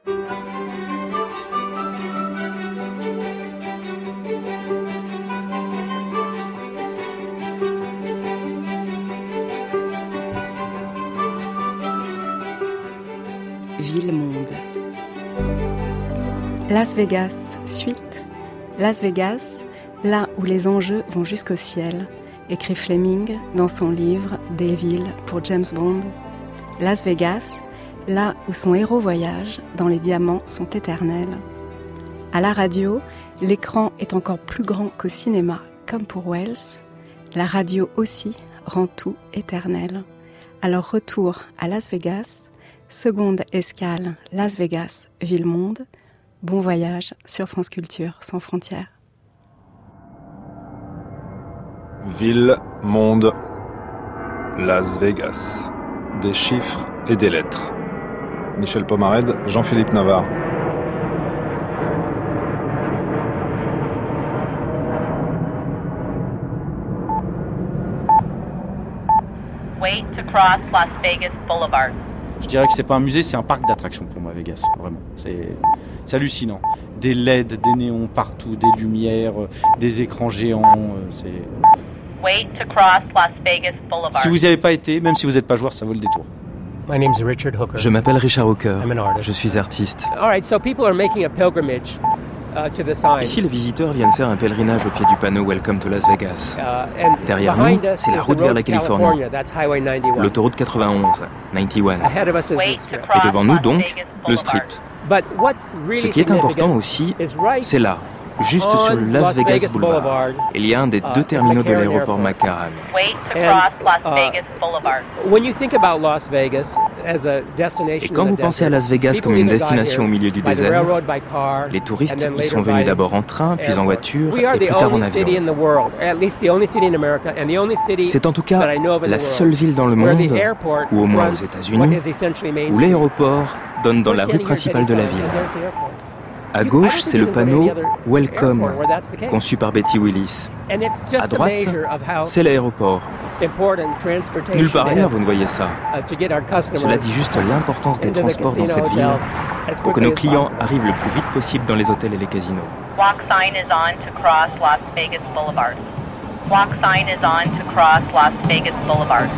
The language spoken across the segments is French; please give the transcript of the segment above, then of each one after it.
Ville-monde. Las Vegas, suite. Las Vegas, là où les enjeux vont jusqu'au ciel, écrit Fleming dans son livre Des villes pour James Bond. Las Vegas, là où son héros voyage, dans les diamants sont éternels. À la radio, l'écran est encore plus grand qu'au cinéma, comme pour Wells. La radio aussi rend tout éternel. Alors retour à Las Vegas, seconde escale Las Vegas, ville-monde. Bon voyage sur France Culture sans frontières. Ville, monde, Las Vegas. Des chiffres et des lettres. Michel Pomarède, Jean-Philippe Navarre. Wait to cross Las Vegas Boulevard. Je dirais que c'est pas un musée, c'est un parc d'attractions pour moi, Vegas, vraiment. C'est hallucinant. Des LED, des néons partout, des lumières, des écrans géants, c'est... Wait to cross Las Vegas Boulevard. Si vous n'y avez pas été, même si vous n'êtes pas joueur, ça vaut le détour. Je m'appelle Richard Hooker, je suis artiste. Ici, les visiteurs viennent faire un pèlerinage au pied du panneau Welcome to Las Vegas. Derrière nous, c'est la route vers la Californie, l'autoroute 91, 91. Et devant nous, donc, le Strip. Ce qui est important aussi, c'est là, juste sur le Las Vegas Boulevard. Il y a un des deux terminaux de l'aéroport McCarran. Et quand vous pensez à Las Vegas comme une destination au milieu du désert, les touristes y sont venus d'abord en train, puis en voiture, et plus tard en avion. C'est en tout cas la seule ville dans le monde, ou au moins aux États-Unis, où l'aéroport donne dans la rue principale de la ville. À gauche, c'est le panneau « Welcome », conçu par Betty Willis. À droite, c'est l'aéroport. Nulle part ailleurs, vous ne voyez ça. Cela dit juste l'importance des transports dans cette ville pour que nos clients arrivent le plus vite possible dans les hôtels et les casinos. Walk sign is on to cross Las Vegas Boulevard. Walk sign is on to cross Las Vegas Boulevard.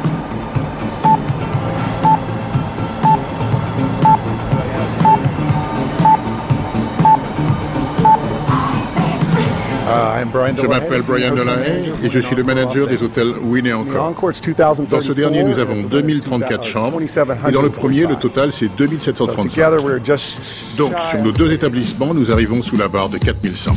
Je m'appelle Brian Delahaye et je suis le manager des hôtels Wynn et Encore. Dans ce dernier, nous avons 2034 chambres et dans le premier, le total, c'est 2735. Donc, sur nos deux établissements, nous arrivons sous la barre de 4100.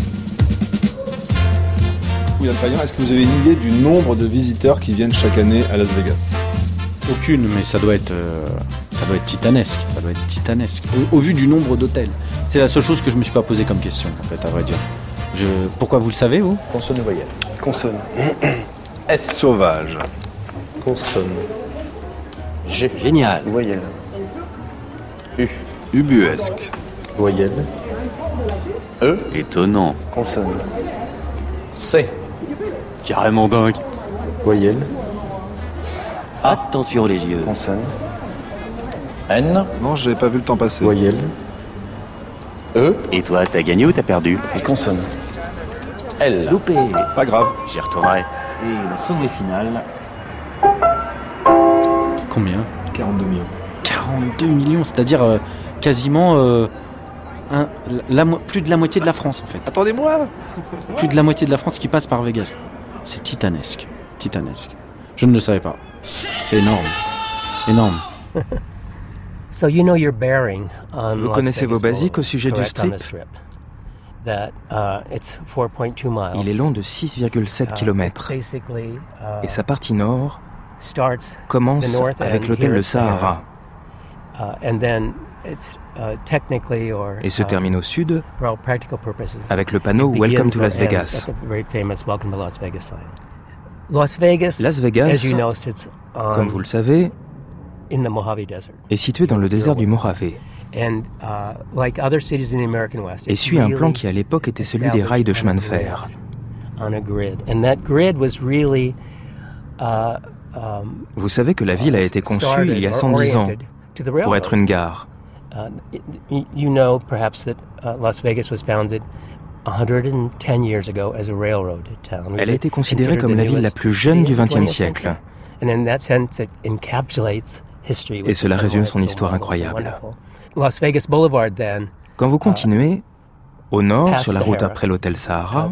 Yann Payan, est-ce que vous avez une idée du nombre de visiteurs qui viennent chaque année à Las Vegas ? Aucune, mais ça doit être titanesque. Ça doit être titanesque. Au vu du nombre d'hôtels. C'est la seule chose que je me suis pas posée comme question, en fait, à vrai dire. Pourquoi vous le savez, vous ? Consonne et voyelle. Consonne. S. Sauvage. Consonne. G. Génial. Voyelle. U. Ubuesque. Voyelle. E. Étonnant. Consonne. C. Carrément dingue. Voyelle. Attention les yeux. Consonne. N. Non, j'ai pas vu le temps passer. Voyelle. E. Et toi, t'as gagné ou t'as perdu ? Et consonne. L. Loupé. Pas grave. J'y retournerai. Et la sanglée finale. Combien ? 42 millions. 42 millions, c'est-à-dire quasiment plus de la moitié de la France, en fait. Attendez-moi. Plus de la moitié de la France qui passe par Vegas. C'est titanesque. Titanesque. Je ne le savais pas. C'est énorme. Énorme. Vous connaissez vos basiques au sujet du Strip ? Il est long de 6,7 km et sa partie nord commence avec l'hôtel Le Sahara et se termine au sud avec le panneau Welcome to Las Vegas. Las Vegas, comme vous le savez, est situé dans le désert du Mojave et suit un plan qui à l'époque était celui des rails de chemin de fer. Vous savez que la ville a été conçue il y a 110 ans pour être une gare. You know perhaps that Las Vegas was founded 110 years ago as a railroad town. Elle a été considérée comme la ville la plus jeune du XXe siècle. And in that sense, it encapsulates history. Et cela résume son histoire incroyable. Las Vegas Boulevard, then. Quand vous continuez, au nord, sur la route après l'hôtel Sahara,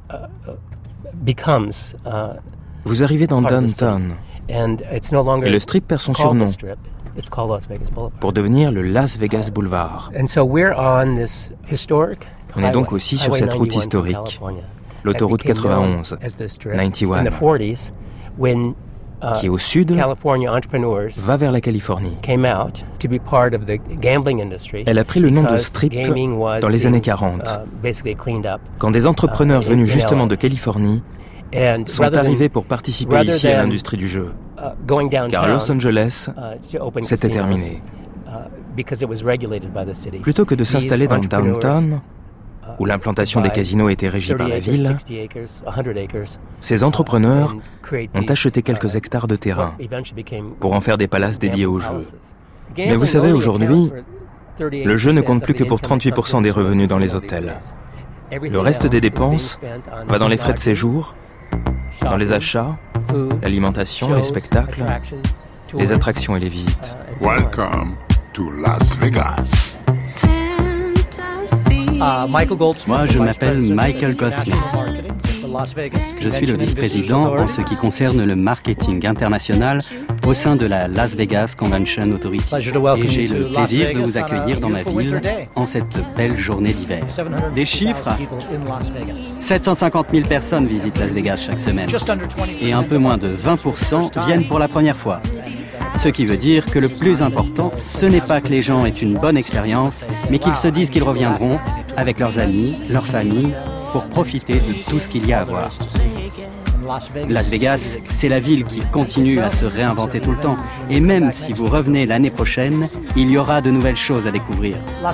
vous arrivez dans Downtown. Et le strip perd son surnom pour devenir le Las Vegas Boulevard. On est donc aussi sur cette route historique, l'autoroute 91, 91, qui au sud va vers la Californie. Elle a pris le nom de Strip dans les années 40, quand des entrepreneurs venus justement de Californie sont arrivés pour participer ici à l'industrie du jeu, car Los Angeles, c'était terminé. Plutôt que de s'installer dans Downtown, où l'implantation des casinos était régie par la ville, ces entrepreneurs ont acheté quelques hectares de terrain pour en faire des palaces dédiés aux jeux. Mais vous savez, aujourd'hui, le jeu ne compte plus que pour 38% des revenus dans les hôtels. Le reste des dépenses va dans les frais de séjour, dans les achats, l'alimentation, les spectacles, les attractions et les visites. Welcome to Las Vegas. Moi, je m'appelle Michael Goldsmith. Je suis le vice-président en ce qui concerne le marketing international au sein de la Las Vegas Convention Authority. Et j'ai le plaisir de vous accueillir dans ma ville en cette belle journée d'hiver. Des chiffres ? 750 000 personnes visitent Las Vegas chaque semaine. Et un peu moins de 20% viennent pour la première fois. Ce qui veut dire que le plus important, ce n'est pas que les gens aient une bonne expérience, mais qu'ils se disent qu'ils reviendront avec leurs amis, leur famille, pour profiter de tout ce qu'il y a à voir. Las Vegas, c'est la ville qui continue à se réinventer tout le temps. Et même si vous revenez l'année prochaine, il y aura de nouvelles choses à découvrir.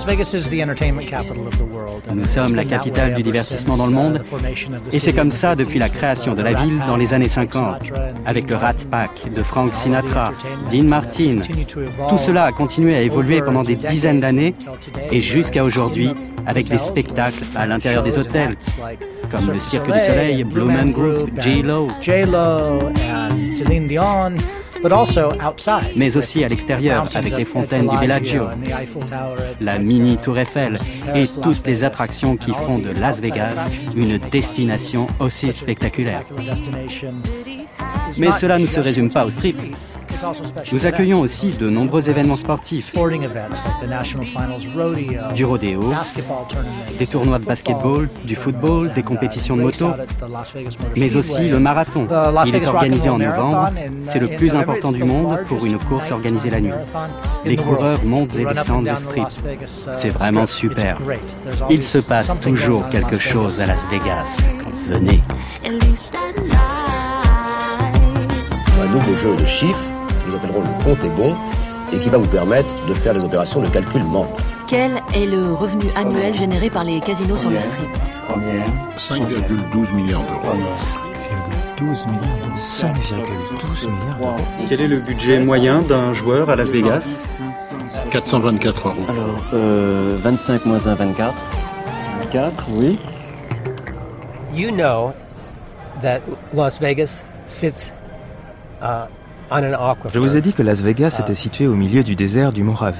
Nous sommes la capitale du divertissement dans le monde. Et c'est comme ça depuis la création de la ville dans les années 50. Avec le Rat Pack de Frank Sinatra, Dean Martin. Tout cela a continué à évoluer pendant des dizaines d'années. Et jusqu'à aujourd'hui, avec des spectacles à l'intérieur des hôtels, comme le Cirque du Soleil, Blue Man Group, J-Lo, and Celine Dion, mais aussi à l'extérieur, avec les fontaines du Bellagio, la mini Tour Eiffel et toutes les attractions qui font de Las Vegas une destination aussi spectaculaire. Mais cela ne se résume pas au strip. Nous accueillons aussi de nombreux événements sportifs, du rodéo, des tournois de basketball, du football, des compétitions de moto, mais aussi le marathon. Il est organisé en novembre, c'est le plus important du monde pour une course organisée la nuit. Les coureurs montent et descendent le strip. C'est vraiment super. Il se passe toujours quelque chose à Las Vegas. Venez. Un nouveau jeu de chiffres, que nous appellerons le compte est bon, et qui va vous permettre de faire des opérations de calcul mental. Quel est le revenu annuel généré par les casinos sur le strip ? 5,12 milliards d'euros. 5,12 milliards d'euros. Quel est le budget moyen d'un joueur à Las Vegas ? 424 euros. Alors, 25 moins 1, 24. 4, oui. You know that Las Vegas sits Je vous ai dit que Las Vegas était situé au milieu du désert du Mojave.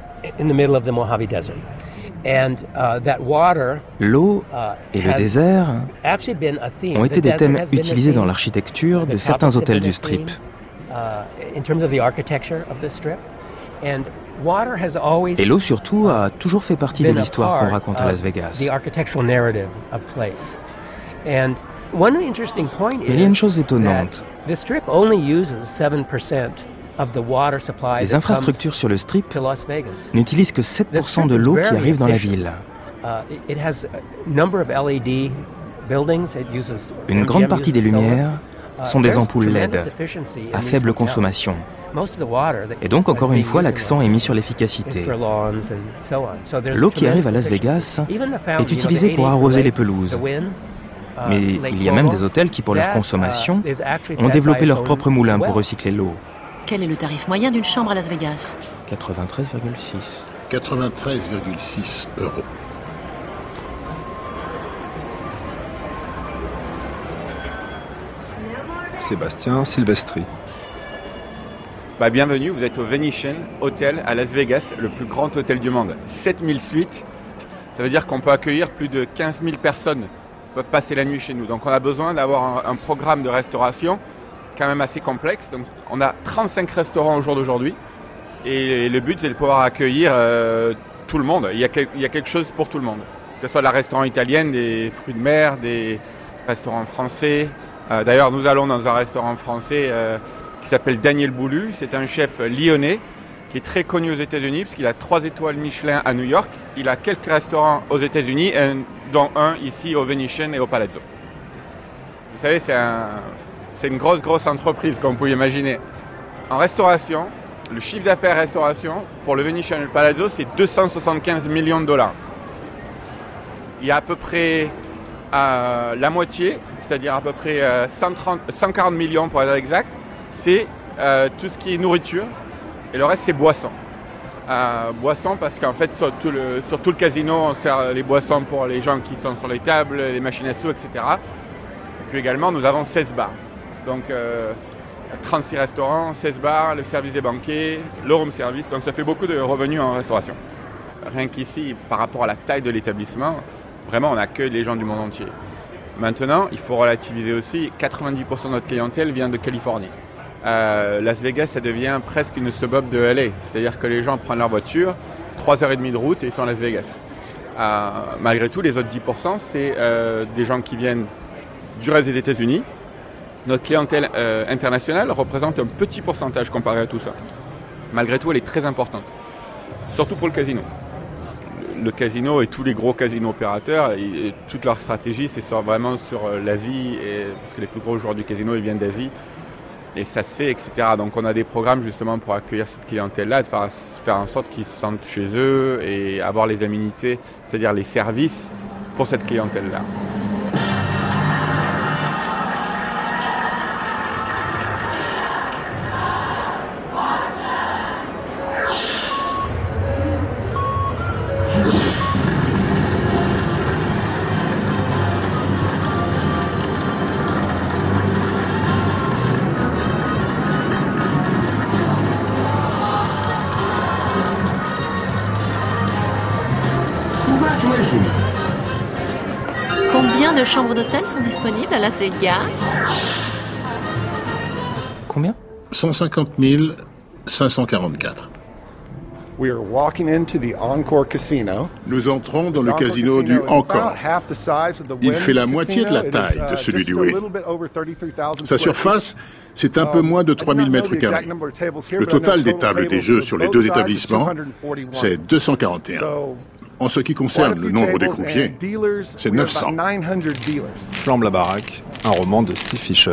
L'eau et le désert ont été des thèmes utilisés dans l'architecture de certains hôtels du Strip. Et l'eau surtout a toujours fait partie de l'histoire qu'on raconte à Las Vegas. Mais il y a une chose étonnante. Les infrastructures sur le Strip n'utilisent que 7% de l'eau qui arrive dans la ville. Une grande partie des lumières sont des ampoules LED à faible consommation. Et donc, encore une fois, l'accent est mis sur l'efficacité. L'eau qui arrive à Las Vegas est utilisée pour arroser les pelouses. Mais il y a même des hôtels qui, pour leur consommation, ont développé leur propre moulin pour recycler l'eau. Quel est le tarif moyen d'une chambre à Las Vegas ? 93,6. 93,6 €. Sébastien Silvestri. Bienvenue, vous êtes au Venetian Hotel à Las Vegas, le plus grand hôtel du monde. 7000 suites, ça veut dire qu'on peut accueillir plus de 15 000 personnes qui peuvent passer la nuit chez nous. Donc on a besoin d'avoir un programme de restauration quand même assez complexe. Donc on a 35 restaurants au jour d'aujourd'hui et le but c'est de pouvoir accueillir tout le monde. Il y a quelque chose pour tout le monde. Que ce soit la restaurant italienne, des fruits de mer, des restaurants français. D'ailleurs nous allons dans un restaurant français qui s'appelle Daniel Boulud. C'est un chef lyonnais qui est très connu aux États-Unis parce qu'il a 3 étoiles Michelin à New York. Il a quelques restaurants aux États-Unis, dont un ici au Venetian et au Palazzo. Vous savez, c'est une grosse entreprise, comme vous pouvez imaginer. En restauration, le chiffre d'affaires restauration pour le Venetian et le Palazzo, c'est 275 millions de dollars. Il y a à peu près la moitié, c'est-à-dire à peu près 140 millions pour être exact, c'est tout ce qui est nourriture et le reste c'est boissons. Boissons parce qu'en fait sur tout le casino on sert les boissons pour les gens qui sont sur les tables, les machines à sous, etc. Et puis également nous avons 16 bars. Donc 36 restaurants, 16 bars, le service des banquets, le room service, donc ça fait beaucoup de revenus en restauration. Rien qu'ici, par rapport à la taille de l'établissement, vraiment on accueille les gens du monde entier. Maintenant, il faut relativiser aussi, 90% de notre clientèle vient de Californie. Las Vegas, ça devient presque une suburb de LA, c'est-à-dire que les gens prennent leur voiture, 3h30 de route et ils sont à Las Vegas. Malgré tout, les autres 10%, c'est des gens qui viennent du reste des États-Unis. Notre clientèle internationale représente un petit pourcentage comparé à tout ça. Malgré tout, elle est très importante, surtout pour le casino. Le casino et tous les gros casinos opérateurs, et toute leur stratégie, c'est vraiment sur l'Asie, parce que les plus gros joueurs du casino, ils viennent d'Asie, et ça c'est, etc. Donc on a des programmes justement pour accueillir cette clientèle-là, de faire en sorte qu'ils se sentent chez eux et avoir les aménités, c'est-à-dire les services pour cette clientèle-là. Combien de chambres d'hôtel sont disponibles à Las Vegas? Combien? 150 544. Nous entrons dans le casino du Encore. Il fait la moitié de la taille de celui du Wynn. Sa surface, c'est un peu moins de 3000 mètres carrés. Le total des tables des jeux sur les deux établissements, c'est 241. En ce qui concerne le nombre de croupiers, c'est 900. Flambe la baraque, un roman de Steve Fisher.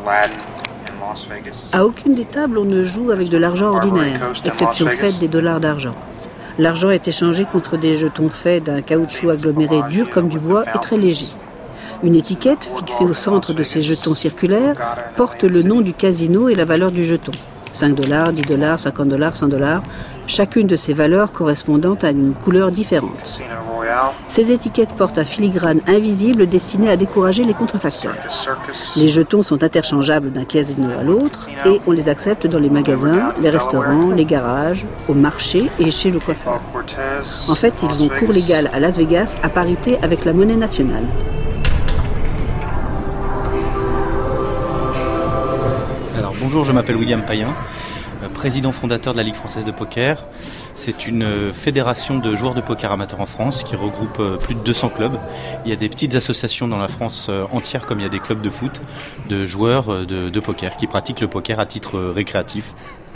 À aucune des tables, on ne joue avec de l'argent ordinaire, exception faite des dollars d'argent. L'argent est échangé contre des jetons faits d'un caoutchouc aggloméré dur comme du bois et très léger. Une étiquette, fixée au centre de ces jetons circulaires, porte le nom du casino et la valeur du jeton. 5 $, 10 $, 50 $, 100 $, chacune de ces valeurs correspondant à une couleur différente. Ces étiquettes portent un filigrane invisible destiné à décourager les contrefacteurs. Les jetons sont interchangeables d'un casino à l'autre et on les accepte dans les magasins, les restaurants, les garages, au marché et chez le coiffeur. En fait, ils ont cours légal à Las Vegas à parité avec la monnaie nationale. Alors bonjour, je m'appelle William Payen, président fondateur de la Ligue française de poker. C'est une fédération de joueurs de poker amateurs en France qui regroupe plus de 200 clubs. Il y a des petites associations dans la France entière, comme il y a des clubs de foot, de joueurs de poker qui pratiquent le poker à titre récréatif.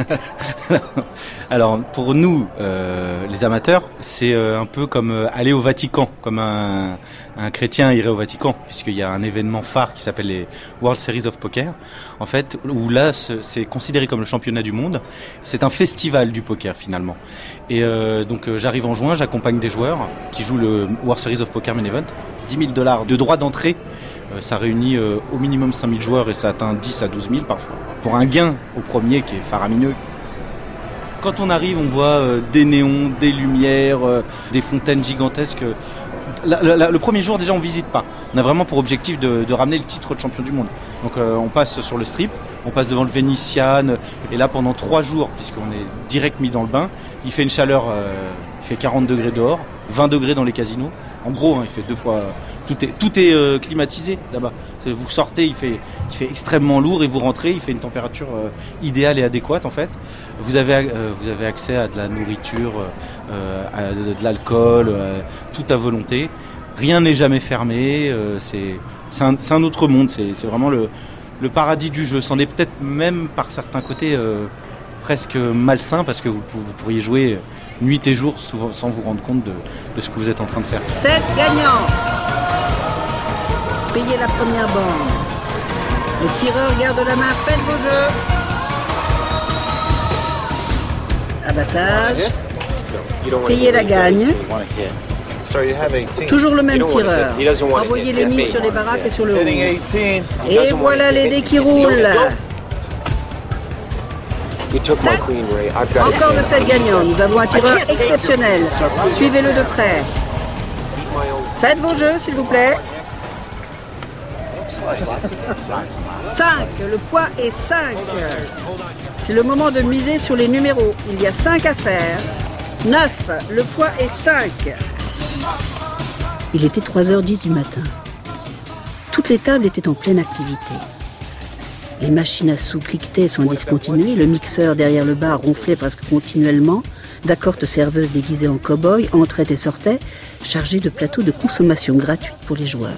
Alors pour nous, les amateurs, c'est un peu comme aller au Vatican, comme un chrétien irait au Vatican, puisqu'il y a un événement phare qui s'appelle les World Series of Poker, en fait, où là c'est considéré comme le championnat du monde. C'est un festival du poker finalement. Et donc j'arrive en juin, j'accompagne des joueurs qui jouent le World Series of Poker Main Event, 10 000 $ de droits d'entrée. Ça réunit au minimum 5 000 joueurs et ça atteint 10 à 12 000 parfois. Pour un gain au premier qui est faramineux. quand on arrive, on voit des néons, des lumières, des fontaines gigantesques. Le premier jour, déjà, on visite pas. On a vraiment pour objectif de ramener le titre de champion du monde. Donc on passe sur le strip, on passe devant le Vénitian, et là pendant 3 jours, puisqu'on est direct mis dans le bain, il fait une chaleur, il fait 40 degrés dehors, 20 degrés dans les casinos. En gros, il fait 2 fois... Tout est climatisé là-bas. Vous sortez, il fait extrêmement lourd, et vous rentrez, il fait une température idéale et adéquate en fait. Vous avez accès à de la nourriture, à de l'alcool, tout à volonté. Rien n'est jamais fermé. C'est un autre monde. C'est vraiment le paradis du jeu. C'en est peut-être même par certains côtés presque malsain, parce que vous pourriez jouer nuit et jour sans vous rendre compte de ce que vous êtes en train de faire. 7 gagnants. Payez la première bande. Le tireur garde la main, faites vos jeux. Abattage. Payez la gagne. Toujours le même tireur. Envoyez les mises sur les baraques et sur le rouge. Et voilà les dés qui roulent. 7. Encore de 7 gagnants. Nous avons un tireur exceptionnel. Suivez-le de près. Faites vos jeux, s'il vous plaît. 5. Le poids est 5. C'est le moment de miser sur les numéros. Il y a 5 à faire. 9. Le poids est 5. Il était 3h10 du matin. Toutes les tables étaient en pleine activité. Les machines à sous cliquetaient sans discontinuer, le mixeur derrière le bar ronflait presque continuellement, d'accortes serveuses déguisées en cow-boy entraient et sortaient, chargées de plateaux de consommation gratuite pour les joueurs.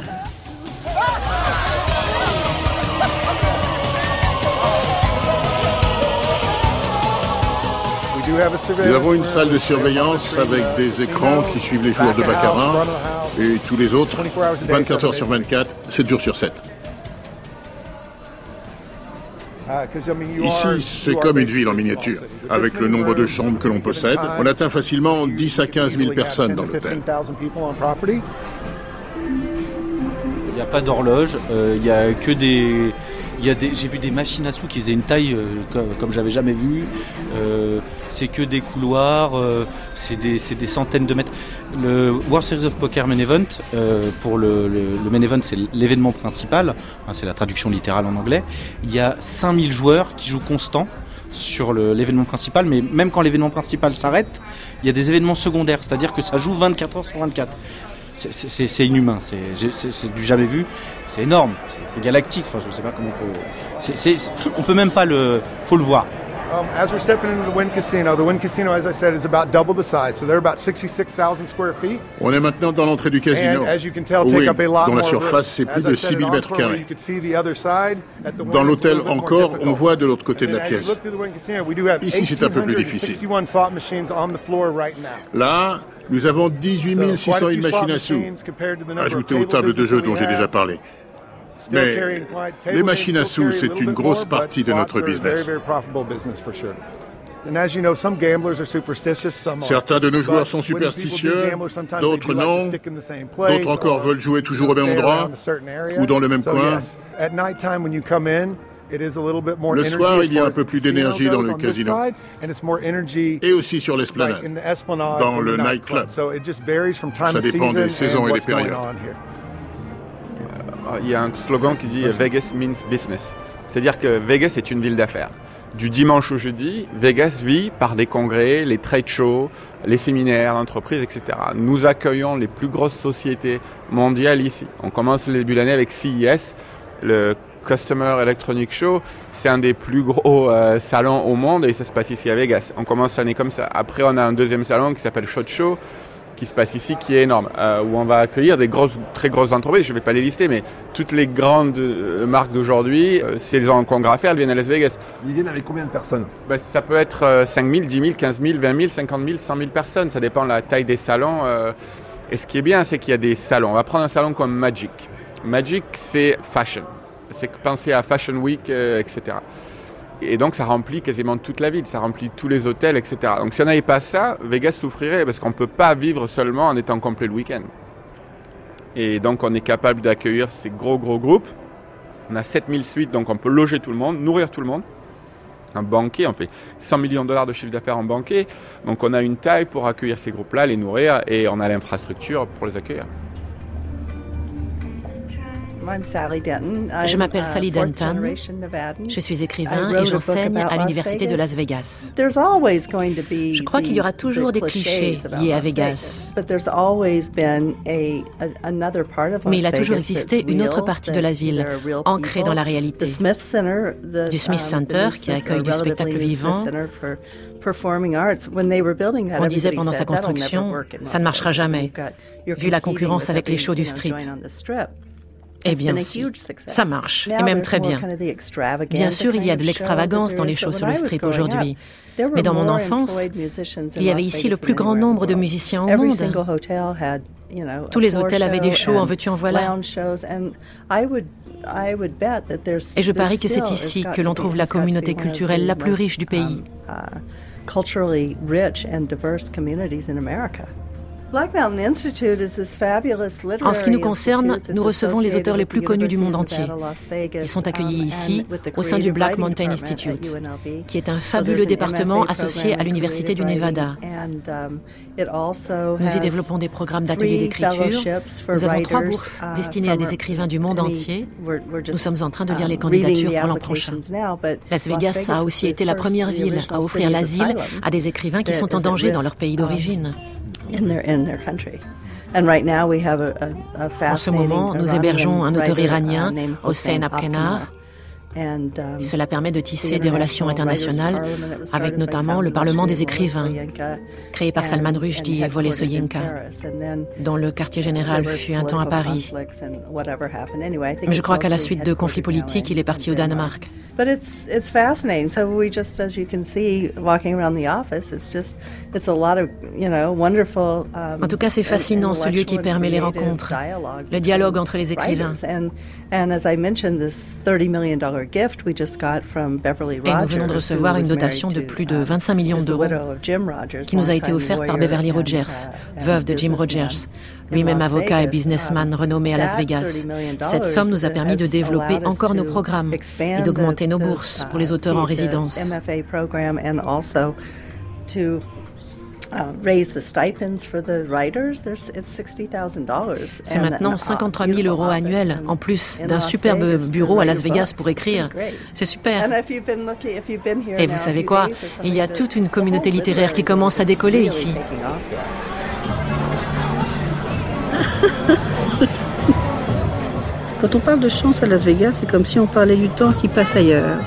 Nous avons une salle de surveillance avec des écrans qui suivent les joueurs de baccarat et tous les autres, 24 heures sur 24, 7 jours sur 7. Ici, c'est comme une ville en miniature. Avec le nombre de chambres que l'on possède, on atteint facilement 10 à 15 000 personnes dans l'hôtel. Il n'y a pas d'horloge, il n'y a que des... j'ai vu des machines à sous qui faisaient une taille comme j'avais jamais vu. C'est que des couloirs, c'est des centaines de mètres. Le World Series of Poker Main Event, pour le Main Event, c'est l'événement principal, c'est la traduction littérale en anglais. Il y a 5000 joueurs qui jouent constant sur l'événement principal, mais même quand l'événement principal s'arrête, il y a des événements secondaires, c'est-à-dire que ça joue 24 heures sur 24. C'est inhumain, c'est du jamais vu, c'est énorme, c'est galactique, enfin je ne sais pas comment on peut même pas faut le voir. As we're stepping into the Wynn Casino, as I said, is about double the size, so they're about 66,000 square feet. On est maintenant dans l'entrée du casino, dont la surface c'est plus de 6000 mètres carrés. Dans l'hôtel encore, on voit de l'autre côté de la pièce. Ici c'est un peu plus difficile. Là, nous avons 18 601 machines à sous, ajoutées aux tables de jeu dont j'ai déjà parlé. Mais les machines à sous, c'est une grosse partie de notre business. Certains de nos joueurs sont superstitieux, d'autres non, d'autres encore veulent jouer toujours au même endroit ou dans le même coin. Le soir, il y a un peu plus d'énergie dans le casino et aussi sur l'esplanade, dans le nightclub. Ça dépend des saisons et des périodes. Il y a un slogan qui dit « Vegas means business ». C'est-à-dire que Vegas est une ville d'affaires. Du dimanche au jeudi, Vegas vit par les congrès, les trade shows, les séminaires, entreprises, etc. Nous accueillons les plus grosses sociétés mondiales ici. On commence le début de l'année avec CES, le Customer Electronic Show. C'est un des plus gros salons au monde et ça se passe ici à Vegas. On commence l'année comme ça. Après, on a un deuxième salon qui s'appelle SHOT Show, qui se passe ici, qui est énorme, où on va accueillir des très grosses entreprises, je ne vais pas les lister, mais toutes les grandes marques d'aujourd'hui, si elles ont un congrès à faire, elles viennent à Las Vegas. Ils viennent avec combien de personnes? Ça peut être 5 000, 10 000, 15 000, 20 000, 50 000, 100 000 personnes, ça dépend de la taille des salons. Et ce qui est bien, c'est qu'il y a des salons. On va prendre un salon comme Magic. Magic, c'est fashion. C'est penser à Fashion Week, etc. Et donc ça remplit quasiment toute la ville, ça remplit tous les hôtels, etc. Donc si on n'avait pas ça, Vegas souffrirait parce qu'on ne peut pas vivre seulement en étant complet le week-end. Et donc on est capable d'accueillir ces gros groupes. On a 7000 suites, donc on peut loger tout le monde, nourrir tout le monde. un banquet, on fait 100 millions de dollars de chiffre d'affaires en banquet, donc on a une taille pour accueillir ces groupes-là, les nourrir, et on a l'infrastructure pour les accueillir. Je m'appelle Sally Denton, je suis écrivain et j'enseigne à l'université de Las Vegas. Je crois qu'il y aura toujours des clichés liés à Vegas. Mais il a toujours existé une autre partie de la ville, ancrée dans la réalité. Du Smith Center, qui accueille du spectacle vivant. On disait pendant sa construction, ça ne marchera jamais, vu la concurrence avec les shows du Strip. Eh bien, si, ça marche, et même très bien. Bien sûr, il y a de l'extravagance dans les shows sur le Strip aujourd'hui, mais dans mon enfance, il y avait ici le plus grand nombre de musiciens au monde. Tous les hôtels avaient des shows en veux-tu en voilà. Et je parie que c'est ici que l'on trouve la communauté culturelle la plus riche du pays. En ce qui nous concerne, nous recevons les auteurs les plus connus du monde entier. Ils sont accueillis ici, au sein du Black Mountain Institute, qui est un fabuleux département associé à l'Université du Nevada. Nous y développons des programmes d'ateliers d'écriture. Nous avons 3 bourses destinées à des écrivains du monde entier. Nous sommes en train de lire les candidatures pour l'an prochain. Las Vegas a aussi été la première ville à offrir l'asile à des écrivains qui sont en danger dans leur pays d'origine. En ce moment, nous hébergeons un auteur iranien, Hossein Abkenar. Cela permet de tisser des relations internationales avec notamment le Parlement des écrivains, créé par Salman Rushdie et Wole Soyinka, dont le quartier général fut un temps à Paris. Mais je crois qu'à la suite de conflits politiques, il est parti au Danemark. En tout cas, c'est fascinant, ce lieu qui permet les rencontres, le dialogue entre les écrivains. Et nous venons de recevoir une dotation de plus de 25 millions d'euros qui nous a été offerte par Beverly Rogers, veuve de Jim Rogers, lui-même avocat et businessman renommé à Las Vegas. Cette somme nous a permis de développer encore nos programmes et d'augmenter nos bourses pour les auteurs en résidence. C'est maintenant 53 000 euros annuels, en plus d'un superbe bureau à Las Vegas pour écrire. C'est super. Et vous savez quoi? Il y a toute une communauté littéraire qui commence à décoller ici. Quand on parle de chance à Las Vegas, c'est comme si on parlait du temps qui passe ailleurs.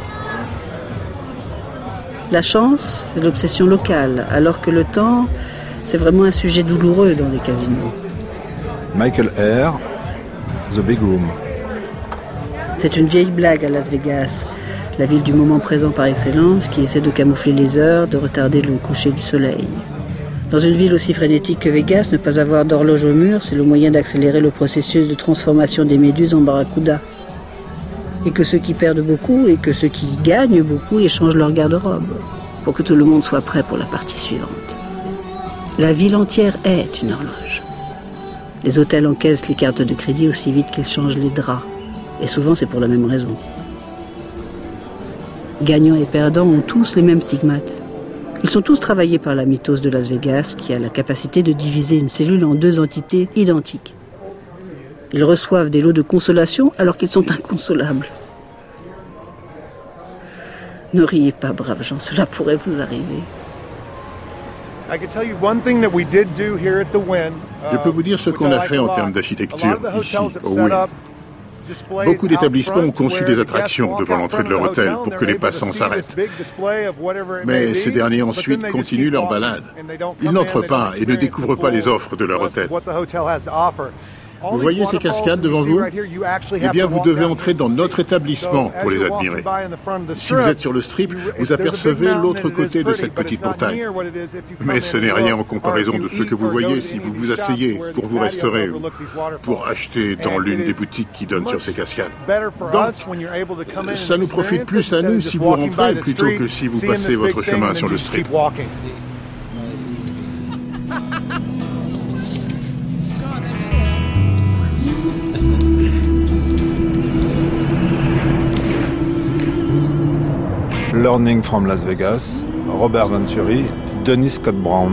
La chance, c'est l'obsession locale, alors que le temps, c'est vraiment un sujet douloureux dans les casinos. Michael Eyre, The Big Room. C'est une vieille blague à Las Vegas, la ville du moment présent par excellence, qui essaie de camoufler les heures, de retarder le coucher du soleil. Dans une ville aussi frénétique que Vegas, ne pas avoir d'horloge au mur, c'est le moyen d'accélérer le processus de transformation des méduses en barracuda. Et que ceux qui perdent beaucoup et que ceux qui gagnent beaucoup échangent leur garde-robe pour que tout le monde soit prêt pour la partie suivante. La ville entière est une horloge. Les hôtels encaissent les cartes de crédit aussi vite qu'ils changent les draps. Et souvent, c'est pour la même raison. Gagnants et perdants ont tous les mêmes stigmates. Ils sont tous travaillés par la mitose de Las Vegas qui a la capacité de diviser une cellule en 2 entités identiques. Ils reçoivent des lots de consolation alors qu'ils sont inconsolables. Ne riez pas, braves gens, cela pourrait vous arriver. Je peux vous dire ce qu'on a fait en termes d'architecture ici, au Wynn. Beaucoup d'établissements ont conçu des attractions devant l'entrée de leur hôtel pour que les passants s'arrêtent. Mais ces derniers ensuite continuent leur balade. Ils n'entrent pas et ne découvrent pas les offres de leur hôtel. Vous voyez ces cascades devant vous? Eh bien, vous devez entrer dans notre établissement pour les admirer. Si vous êtes sur le Strip, vous apercevez l'autre côté de cette petite montagne. Mais ce n'est rien en comparaison de ce que vous voyez si vous vous asseyez pour vous restaurer ou pour acheter dans l'une des boutiques qui donnent sur ces cascades. Donc, ça nous profite plus à nous si vous rentrez plutôt que si vous passez votre chemin sur le Strip. Learning from Las Vegas, Robert Venturi, Dennis Scott Brown.